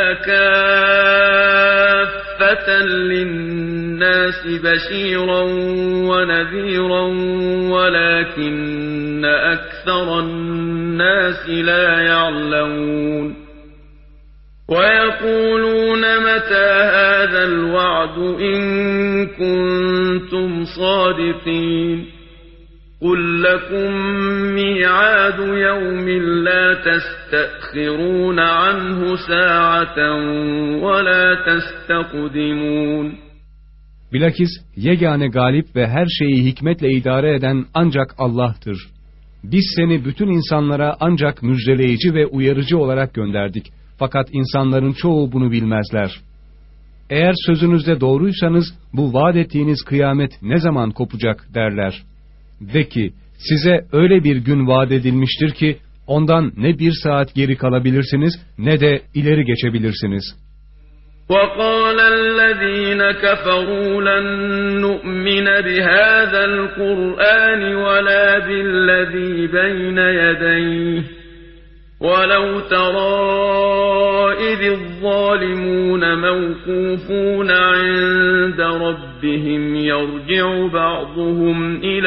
كَافَّةً لِلنَّاسِ بَشِيرًا وَنَذ۪يرًا وَلَكِنَّ أَكْثَرَ النَّاسِ لَا يَعْلَمُونَ وَيَقُولُونَ مَتَى هَذَا الْوَعْدُ إِن كُنتُمْ صَادِقِينَ قُل لَّكُم مِّيعَادُ يَوْمٍ لَّا تَسْتَأْخِرُونَ عَنْهُ سَاعَةً وَلَا تَسْتَقْدِمُونَ Bilakis yegane galip ve her şeyi hikmetle idare eden ancak Allah'tır. Biz seni bütün insanlara ancak müjdeleyici ve uyarıcı olarak gönderdik. Fakat insanların çoğu bunu bilmezler. Eğer sözünüzde doğruysanız bu vaat ettiğiniz kıyamet ne zaman kopacak derler. De ki, size öyle bir gün vaat edilmiştir ki ondan ne bir saat geri kalabilirsiniz ne de ileri geçebilirsiniz. وَقَالَ الَّذ۪ينَ كَفَرُوا لَن نُؤْمِنَ بِهَذَا الْقُرْآنِ وَلَا بِالَّذ۪ي بَيْنَ يَدَيْهِ وَلَوْ تَرَىٰ إِذِ الظَّالِمُونَ مَوْقُوفُونَ عِندَ رَبِّهِمْ يَرْجِعُ بَعْضُهُمْ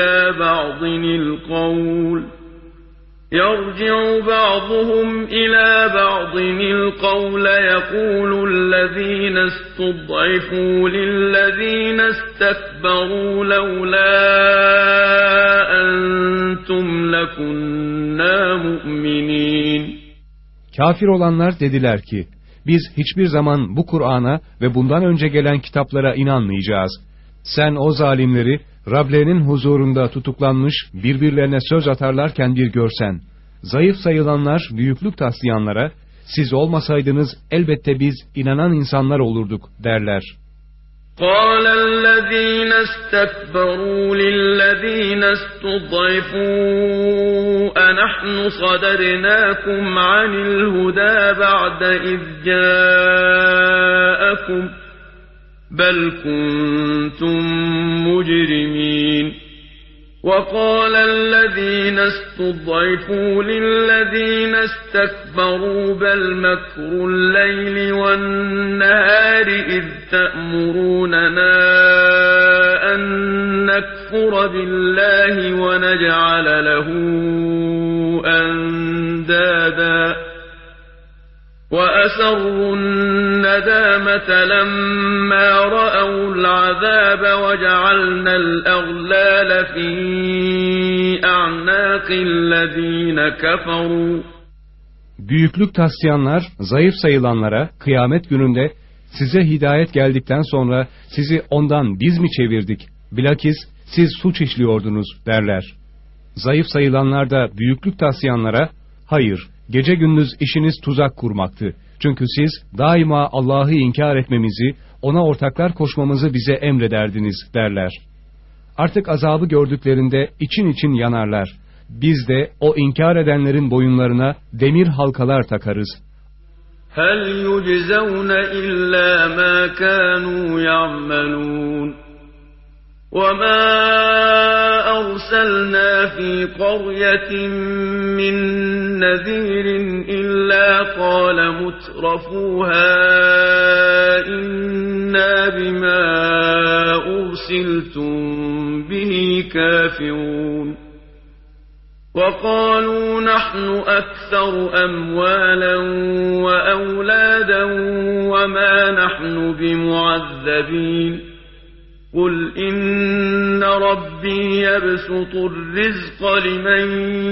إِلَى بَعْضٍ الْقَوْلَ يَقُولُ الَّذِينَ اسْتُضْعِفُوا لِلَّذِينَ اسْتَكْبَرُوا لَوْلَا أَنْتُمْ لَكُنَّا مُؤْمِنِينَ Kafir olanlar dediler ki, biz hiçbir zaman bu Kur'an'a ve bundan önce gelen kitaplara inanmayacağız. Sen o zalimleri Rablerinin huzurunda tutuklanmış birbirlerine söz atarlarken bir görsen. Zayıf sayılanlar büyüklük taslayanlara, siz olmasaydınız elbette biz inanan insanlar olurduk derler. قَالَ الَّذ۪ينَ اسْتَكْبَرُوا لِلَّذ۪ينَ اسْتُضْعِفُوا أَنَحْنُ صَدَدْنَاكُمْ عَنِ الْهُدَى بَعْدَ إِذْ جَاءَكُمْ بَلْ كُنْتُمْ مُجْرِمِينَ وَقَالَ الَّذ۪ينَ اسْتُضْعِفُوا لِلَّذ۪ينَ اسْتَكْبَرُوا بَلْ مَكْرُ اللَّيْلِ وَالنَّهَارِ إِذْ تَأْمُرُونَنَا أَن نَّكْفُرَ بِاللَّهِ وَنَجْعَلَ لَهُ أَندَادًا وَأَسَرُّوا النَّدَامَةَ لَمَّا رَأَوُا الْعَذَابَ وَجَعَلْنَا الْأَغْلَالَ فِي أَعْنَاقِ الَّذ۪ينَ كَفَرُوا. Büyüklük taslayanlar, zayıf sayılanlara, kıyamet gününde, size hidayet geldikten sonra sizi ondan biz mi çevirdik? Bilakis siz suç işliyordunuz derler. Zayıf sayılanlar da büyüklük taslayanlara, hayır, gece gündüz işiniz tuzak kurmaktı. Çünkü siz daima Allah'ı inkar etmemizi, ona ortaklar koşmamızı bize emrederdiniz derler. Artık azabı gördüklerinde için için yanarlar. Biz de o inkar edenlerin boyunlarına demir halkalar takarız. هَلْ يُجْزَوْنَ إِلَّا مَا كَانُوا يَعْمَلُونَ وَمَا أَرْسَلْنَا فِي قَرْيَةٍ مِّن نَّذِيرٍ إِلَّا قَالَ مُتْرَفُوهَا إِنَّا بِمَا أُرْسِلْتُم بِهِ كَافِرُونَ وَقَالُوا نَحْنُ أَكْثَرُ أَمْوَالًا وَأَوْلَادًا وَمَا نَحْنُ بِمُعَذَّبِينَ قُلْ إِنَّ رَبِّي يَبْسُطُ الرِّزْقَ لِمَن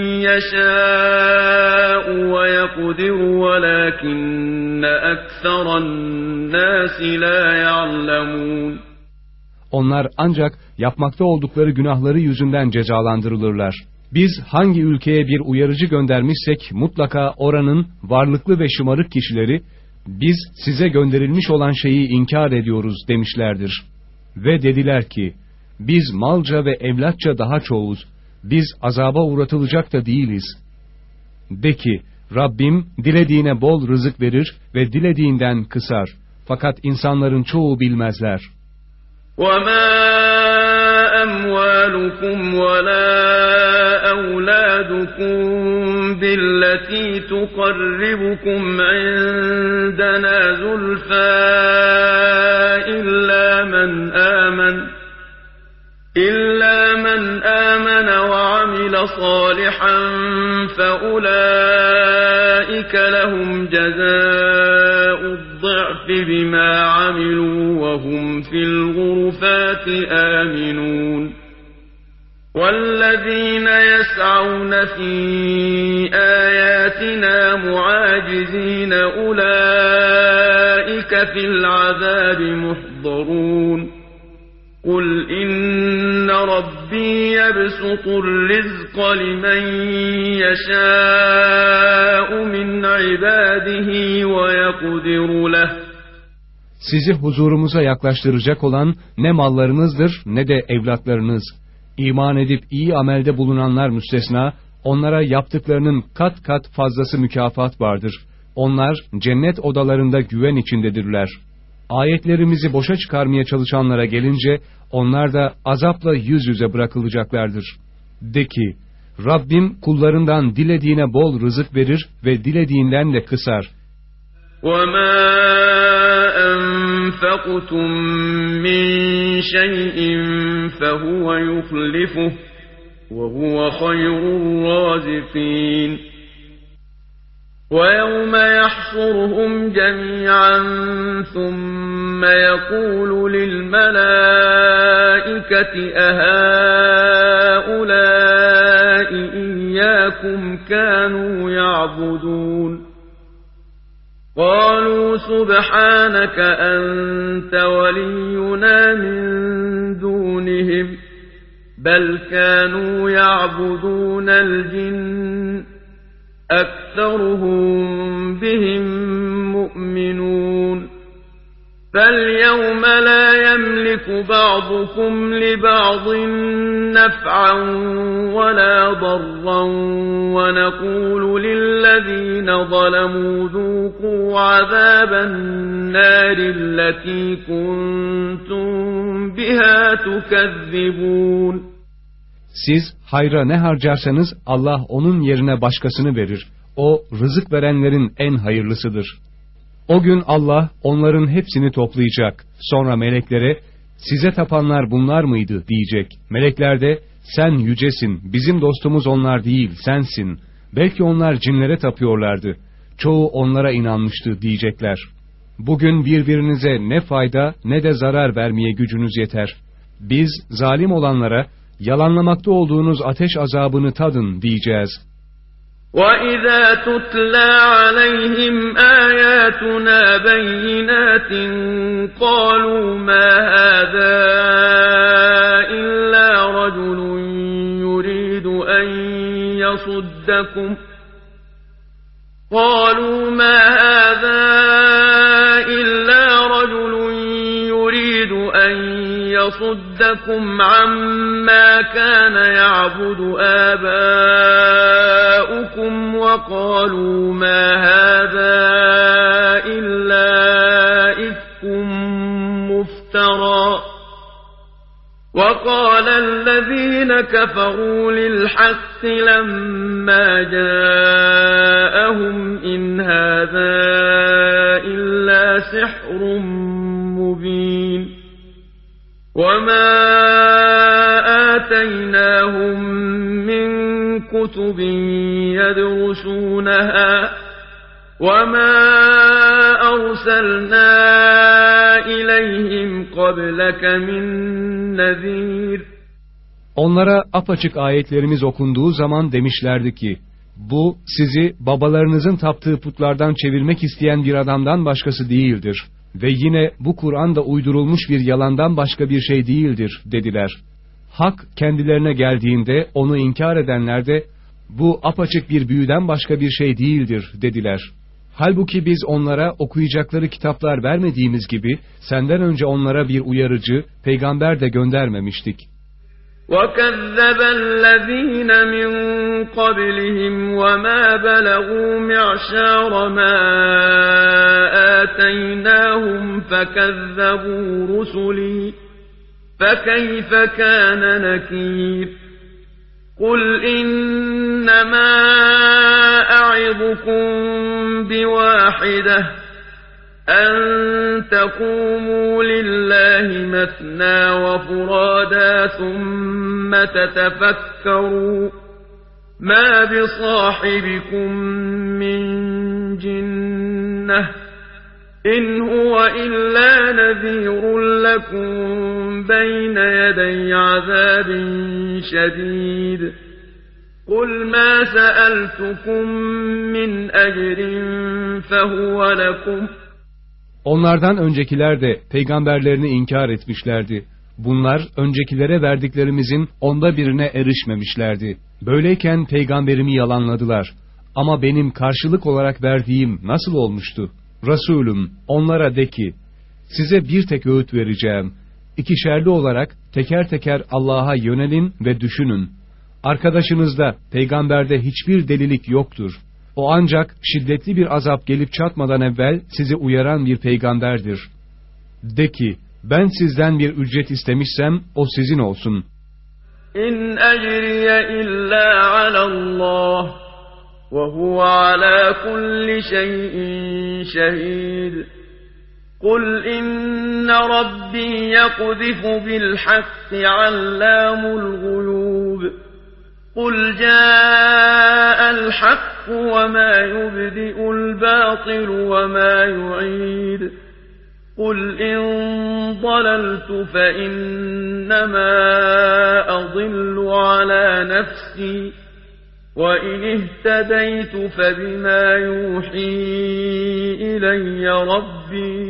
يَشَاءُ وَيَقْدِرُ وَلَكِنَّ أَكْثَرَ النَّاسِ لَا يَعْلَمُونَ Onlar ancak yapmakta oldukları günahları yüzünden cezalandırılırlar. Biz hangi ülkeye bir uyarıcı göndermişsek mutlaka oranın varlıklı ve şımarık kişileri biz size gönderilmiş olan şeyi inkar ediyoruz demişlerdir. Ve dediler ki biz malca ve evlatça daha çoğuz, biz azaba uğratılacak da değiliz. De ki Rabbim dilediğine bol rızık verir ve dilediğinden kısar. Fakat insanların çoğu bilmezler. وَمَا أَمْوَالُكُمْ وَلَا أَوْلَادُكُمْ بِالَّتِي تُقَرِّبُكُمْ عِندَنَا زُلْفَىٰ إِلَّا مَنْ آمَنَ وَعَمِلَ صَالِحًا فَأُولَٰئِكَ لَهُمْ جَزَاءُ الضِّعْفِ بِمَا عَمِلُوا وَهُمْ فِي الْغُرُفَاتِ آمِنُونَ وَالَّذِينَ يَسْعَوْنَ فِي آيَاتِنَا مُعَاجِزِينَ أُولَٰئِكَ فِي الْعَذَابِ مُحْضَرُونَ قُلْ إِنَّ رَبِّي يَبْسُطُ الرِّزْقَ لِمَن يَشَاءُ مِنْ عِبَادِهِ وَيَقْدِرُ لَهُ Sizi huzurumuza yaklaştıracak olan ne mallarınızdır ne de evlatlarınız. İman edip iyi amelde bulunanlar müstesna, onlara yaptıklarının kat kat fazlası mükafat vardır. Onlar cennet odalarında güven içindedirler. Ayetlerimizi boşa çıkarmaya çalışanlara gelince, onlar da azapla yüz yüze bırakılacaklardır. De ki, Rabbim kullarından dilediğine bol rızık verir ve dilediğinden de kısar. وَمَا أَنفَقْتُم مِّن شَيْءٍ فَهُوَ يُخْلِفُهُ وَهُوَ خَيْرُ الرَّازِقِينَ وَيَوْمَ يَحْشُرُهُمْ جَمِيعًا ثُمَّ يَقُولُ لِلْمَلَائِكَةِ أَهَٰؤُلَاءِ إِيَّاكُمْ كَانُوا يَعْبُدُونَ قَالُوا سُبْحَانَكَ أَنْتَ وَلِيُّنَا مِنْ دُونِهِمْ بَلْ كَانُوا يَعْبُدُونَ الْجِنَّ أَكْثَرُهُم بِهِم مُؤْمِنُونَ فَالْيَوْمَ لَا يَمْلِكُ بَعْضُكُمْ لِبَعْضٍ نَفْعًا وَلَا ضَرًّا وَنَقُولُ لِلَّذِينَ ظَلَمُوا ذُوقُوا عَذَابَ النَّارِ الَّتِي كُنتُم بِهَا تُكَذِّبُونَ Siz hayra ne harcarsanız Allah onun yerine başkasını verir. O rızık verenlerin en hayırlısıdır. O gün Allah onların hepsini toplayacak. Sonra meleklere size tapanlar bunlar mıydı diyecek. Melekler de sen yücesin, bizim dostumuz onlar değil sensin. Belki onlar cinlere tapıyorlardı. Çoğu onlara inanmıştı diyecekler. Bugün birbirinize ne fayda ne de zarar vermeye gücünüz yeter. Biz zalim olanlara yalanlamakta olduğunuz ateş azabını tadın diyeceğiz. وَإِذَا تُتْلَى عَلَيْهِمْ آيَاتُنَا بَيِّنَاتٍ قَالُوا مَا هَذَا إِلَّا رَجُلٌ يُرِيدُ أَن يَصُدَّكُمْ يصدكم عما كان يعبد آباؤكم وقالوا ما هذا إلا إفك مفترى وقال الذين كفروا للحق لما جاءهم إن هذا إلا سحر مبين وما آتيناهم من كتب يدرسونها وما أرسلنا إليهم قبلك من نذير. Onlara apaçık ayetlerimiz okunduğu zaman demişlerdi ki, bu sizi babalarınızın taptığı putlardan çevirmek isteyen bir adamdan başkası değildir. Ve yine bu Kur'an'da uydurulmuş bir yalandan başka bir şey değildir dediler. Hak kendilerine geldiğinde onu inkar edenler de, bu apaçık bir büyüden başka bir şey değildir dediler. Halbuki biz onlara okuyacakları kitaplar vermediğimiz gibi, senden önce onlara bir uyarıcı, peygamber de göndermemiştik. وَكَذَّبَ الَّذ۪ينَ مِنْ قَبْلِهِمْ وَمَا بَلَغُوا مِعْشَارَ مَا آتَيْنَاهُمْ فَكَذَّبُوا رُسُلِي فَكَيْفَ كَانَ نَكِيرِ. قُلْ إِنَّمَا أَعِظُكُمْ بِوَاحِدَةٍ أَن تَقُومُوا لِلَّهِ مَثْنَى وَفُرَادَى ثُمَّ تَتَفَكَّرُوا مَا بِصَاحِبِكُم مِّن جِنَّةٍ إِنْ هُوَ إِلَّا نَذِيرٌ لَّكُم بَيْنَ يَدَيْ عَذَابٍ شَدِيدٍ. قُلْ مَا سَأَلْتُكُم مِّنْ أَجْرٍ فَهُوَ لَكُمْ. Onlardan öncekiler de peygamberlerini inkar etmişlerdi. Bunlar öncekilere verdiklerimizin 1/10'ine erişmemişlerdi. Böyleyken peygamberimi yalanladılar. Ama benim karşılık olarak verdiğim nasıl olmuştu? Resulüm, onlara de ki, size bir tek öğüt vereceğim. İkişerli olarak teker teker Allah'a yönelin ve düşünün. Arkadaşınızda, peygamberde hiçbir delilik yoktur. O ancak şiddetli bir azap gelip çatmadan evvel sizi uyaran bir peygamberdir. De ki, ben sizden bir ücret istemişsem o sizin olsun. İn ecriye illa alallah ve huve ala kulli şeyin şehid. قُلْ إِنَّ رَبِّي يَقْذِفُ بِالْحَقِّ عَلَّامُ الْغُيُوبِ قُلْ جَاءَ الْحَقُّ وَمَا يُبْدِئُ الْبَاطِلُ وَمَا يُعِيدُ قُلْ إِنْ ضَلَلْتُ فَإِنَّمَا أَضِلُّ عَلَى نَفْسِي وَإِنِ اهْتَدَيْتُ فَبِمَا يُوحِي إِلَيَّ رَبِّي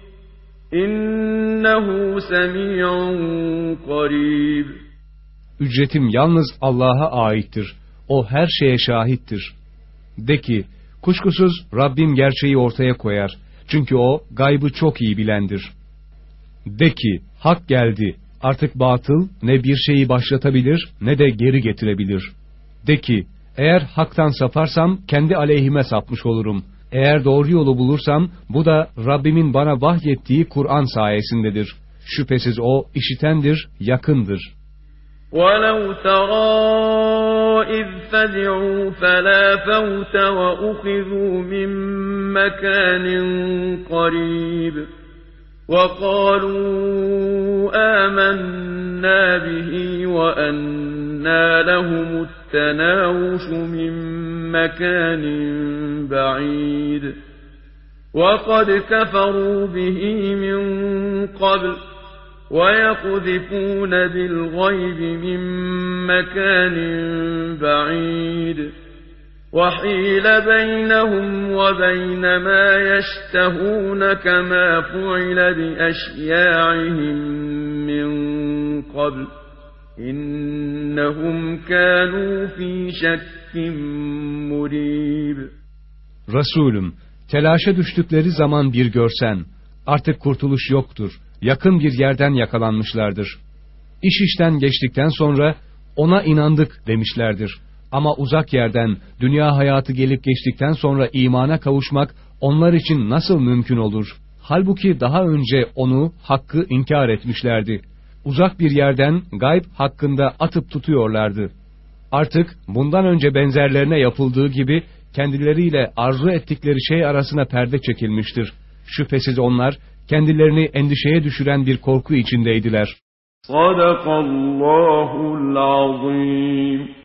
İnnehu semi'un qarib. Ücretim yalnız Allah'a aittir. O her şeye şahittir. De ki, kuşkusuz Rabbim gerçeği ortaya koyar. Çünkü o gaybı çok iyi bilendir. De ki, hak geldi. Artık batıl ne bir şeyi başlatabilir ne de geri getirebilir. De ki, eğer haktan saparsam kendi aleyhime sapmış olurum. Eğer doğru yolu bulursam bu da Rabbimin bana vahyettiği Kur'an sayesindedir. Şüphesiz o işitendir, yakındır. وَلَوْ تَرَى إِذْ فَزِعُوا فَلَا فَوْتَ وَأُخِذُوا مِنْ مَكَانٍ قَرِيبٍ وَقَالُوا آمَنَّا بِهِ وَأَنَّى لَهُمُ التَّنَاوُشُ مِنْ مَكَانٍ بَعِيدٍ وَقَدْ كَفَرُوا بِهِ مِنْ قَبْلُ وَيَقْذِفُونَ بِالْغَيْبِ مِنْ مَكَانٍ بَعِيدٍ وَحِيلَ بَيْنَهُمْ وَبَيْنَ مَا يَشْتَهُونَ كَمَا فُعِلَ بِأَشْيَاعِهِمْ مِنْ قَبْلُ إِنَّهُمْ كَانُوا فِي شَكٍّ مُرِيبٍ. Resulüm, telaşa düştükleri zaman bir görsen, artık kurtuluş yoktur. yakın bir yerden yakalanmışlardır. İş işten geçtikten sonra ona inandık demişlerdir. Ama uzak yerden dünya hayatı gelip geçtikten sonra imana kavuşmak onlar için nasıl mümkün olur? Halbuki daha önce onu, hakkı inkar etmişlerdi. Uzak bir yerden gayb hakkında atıp tutuyorlardı. Artık bundan önce benzerlerine yapıldığı gibi kendileriyle arzu ettikleri şey arasına perde çekilmiştir. Şüphesiz onlar kendilerini endişeye düşüren bir korku içindeydiler. Sadakallahul azim.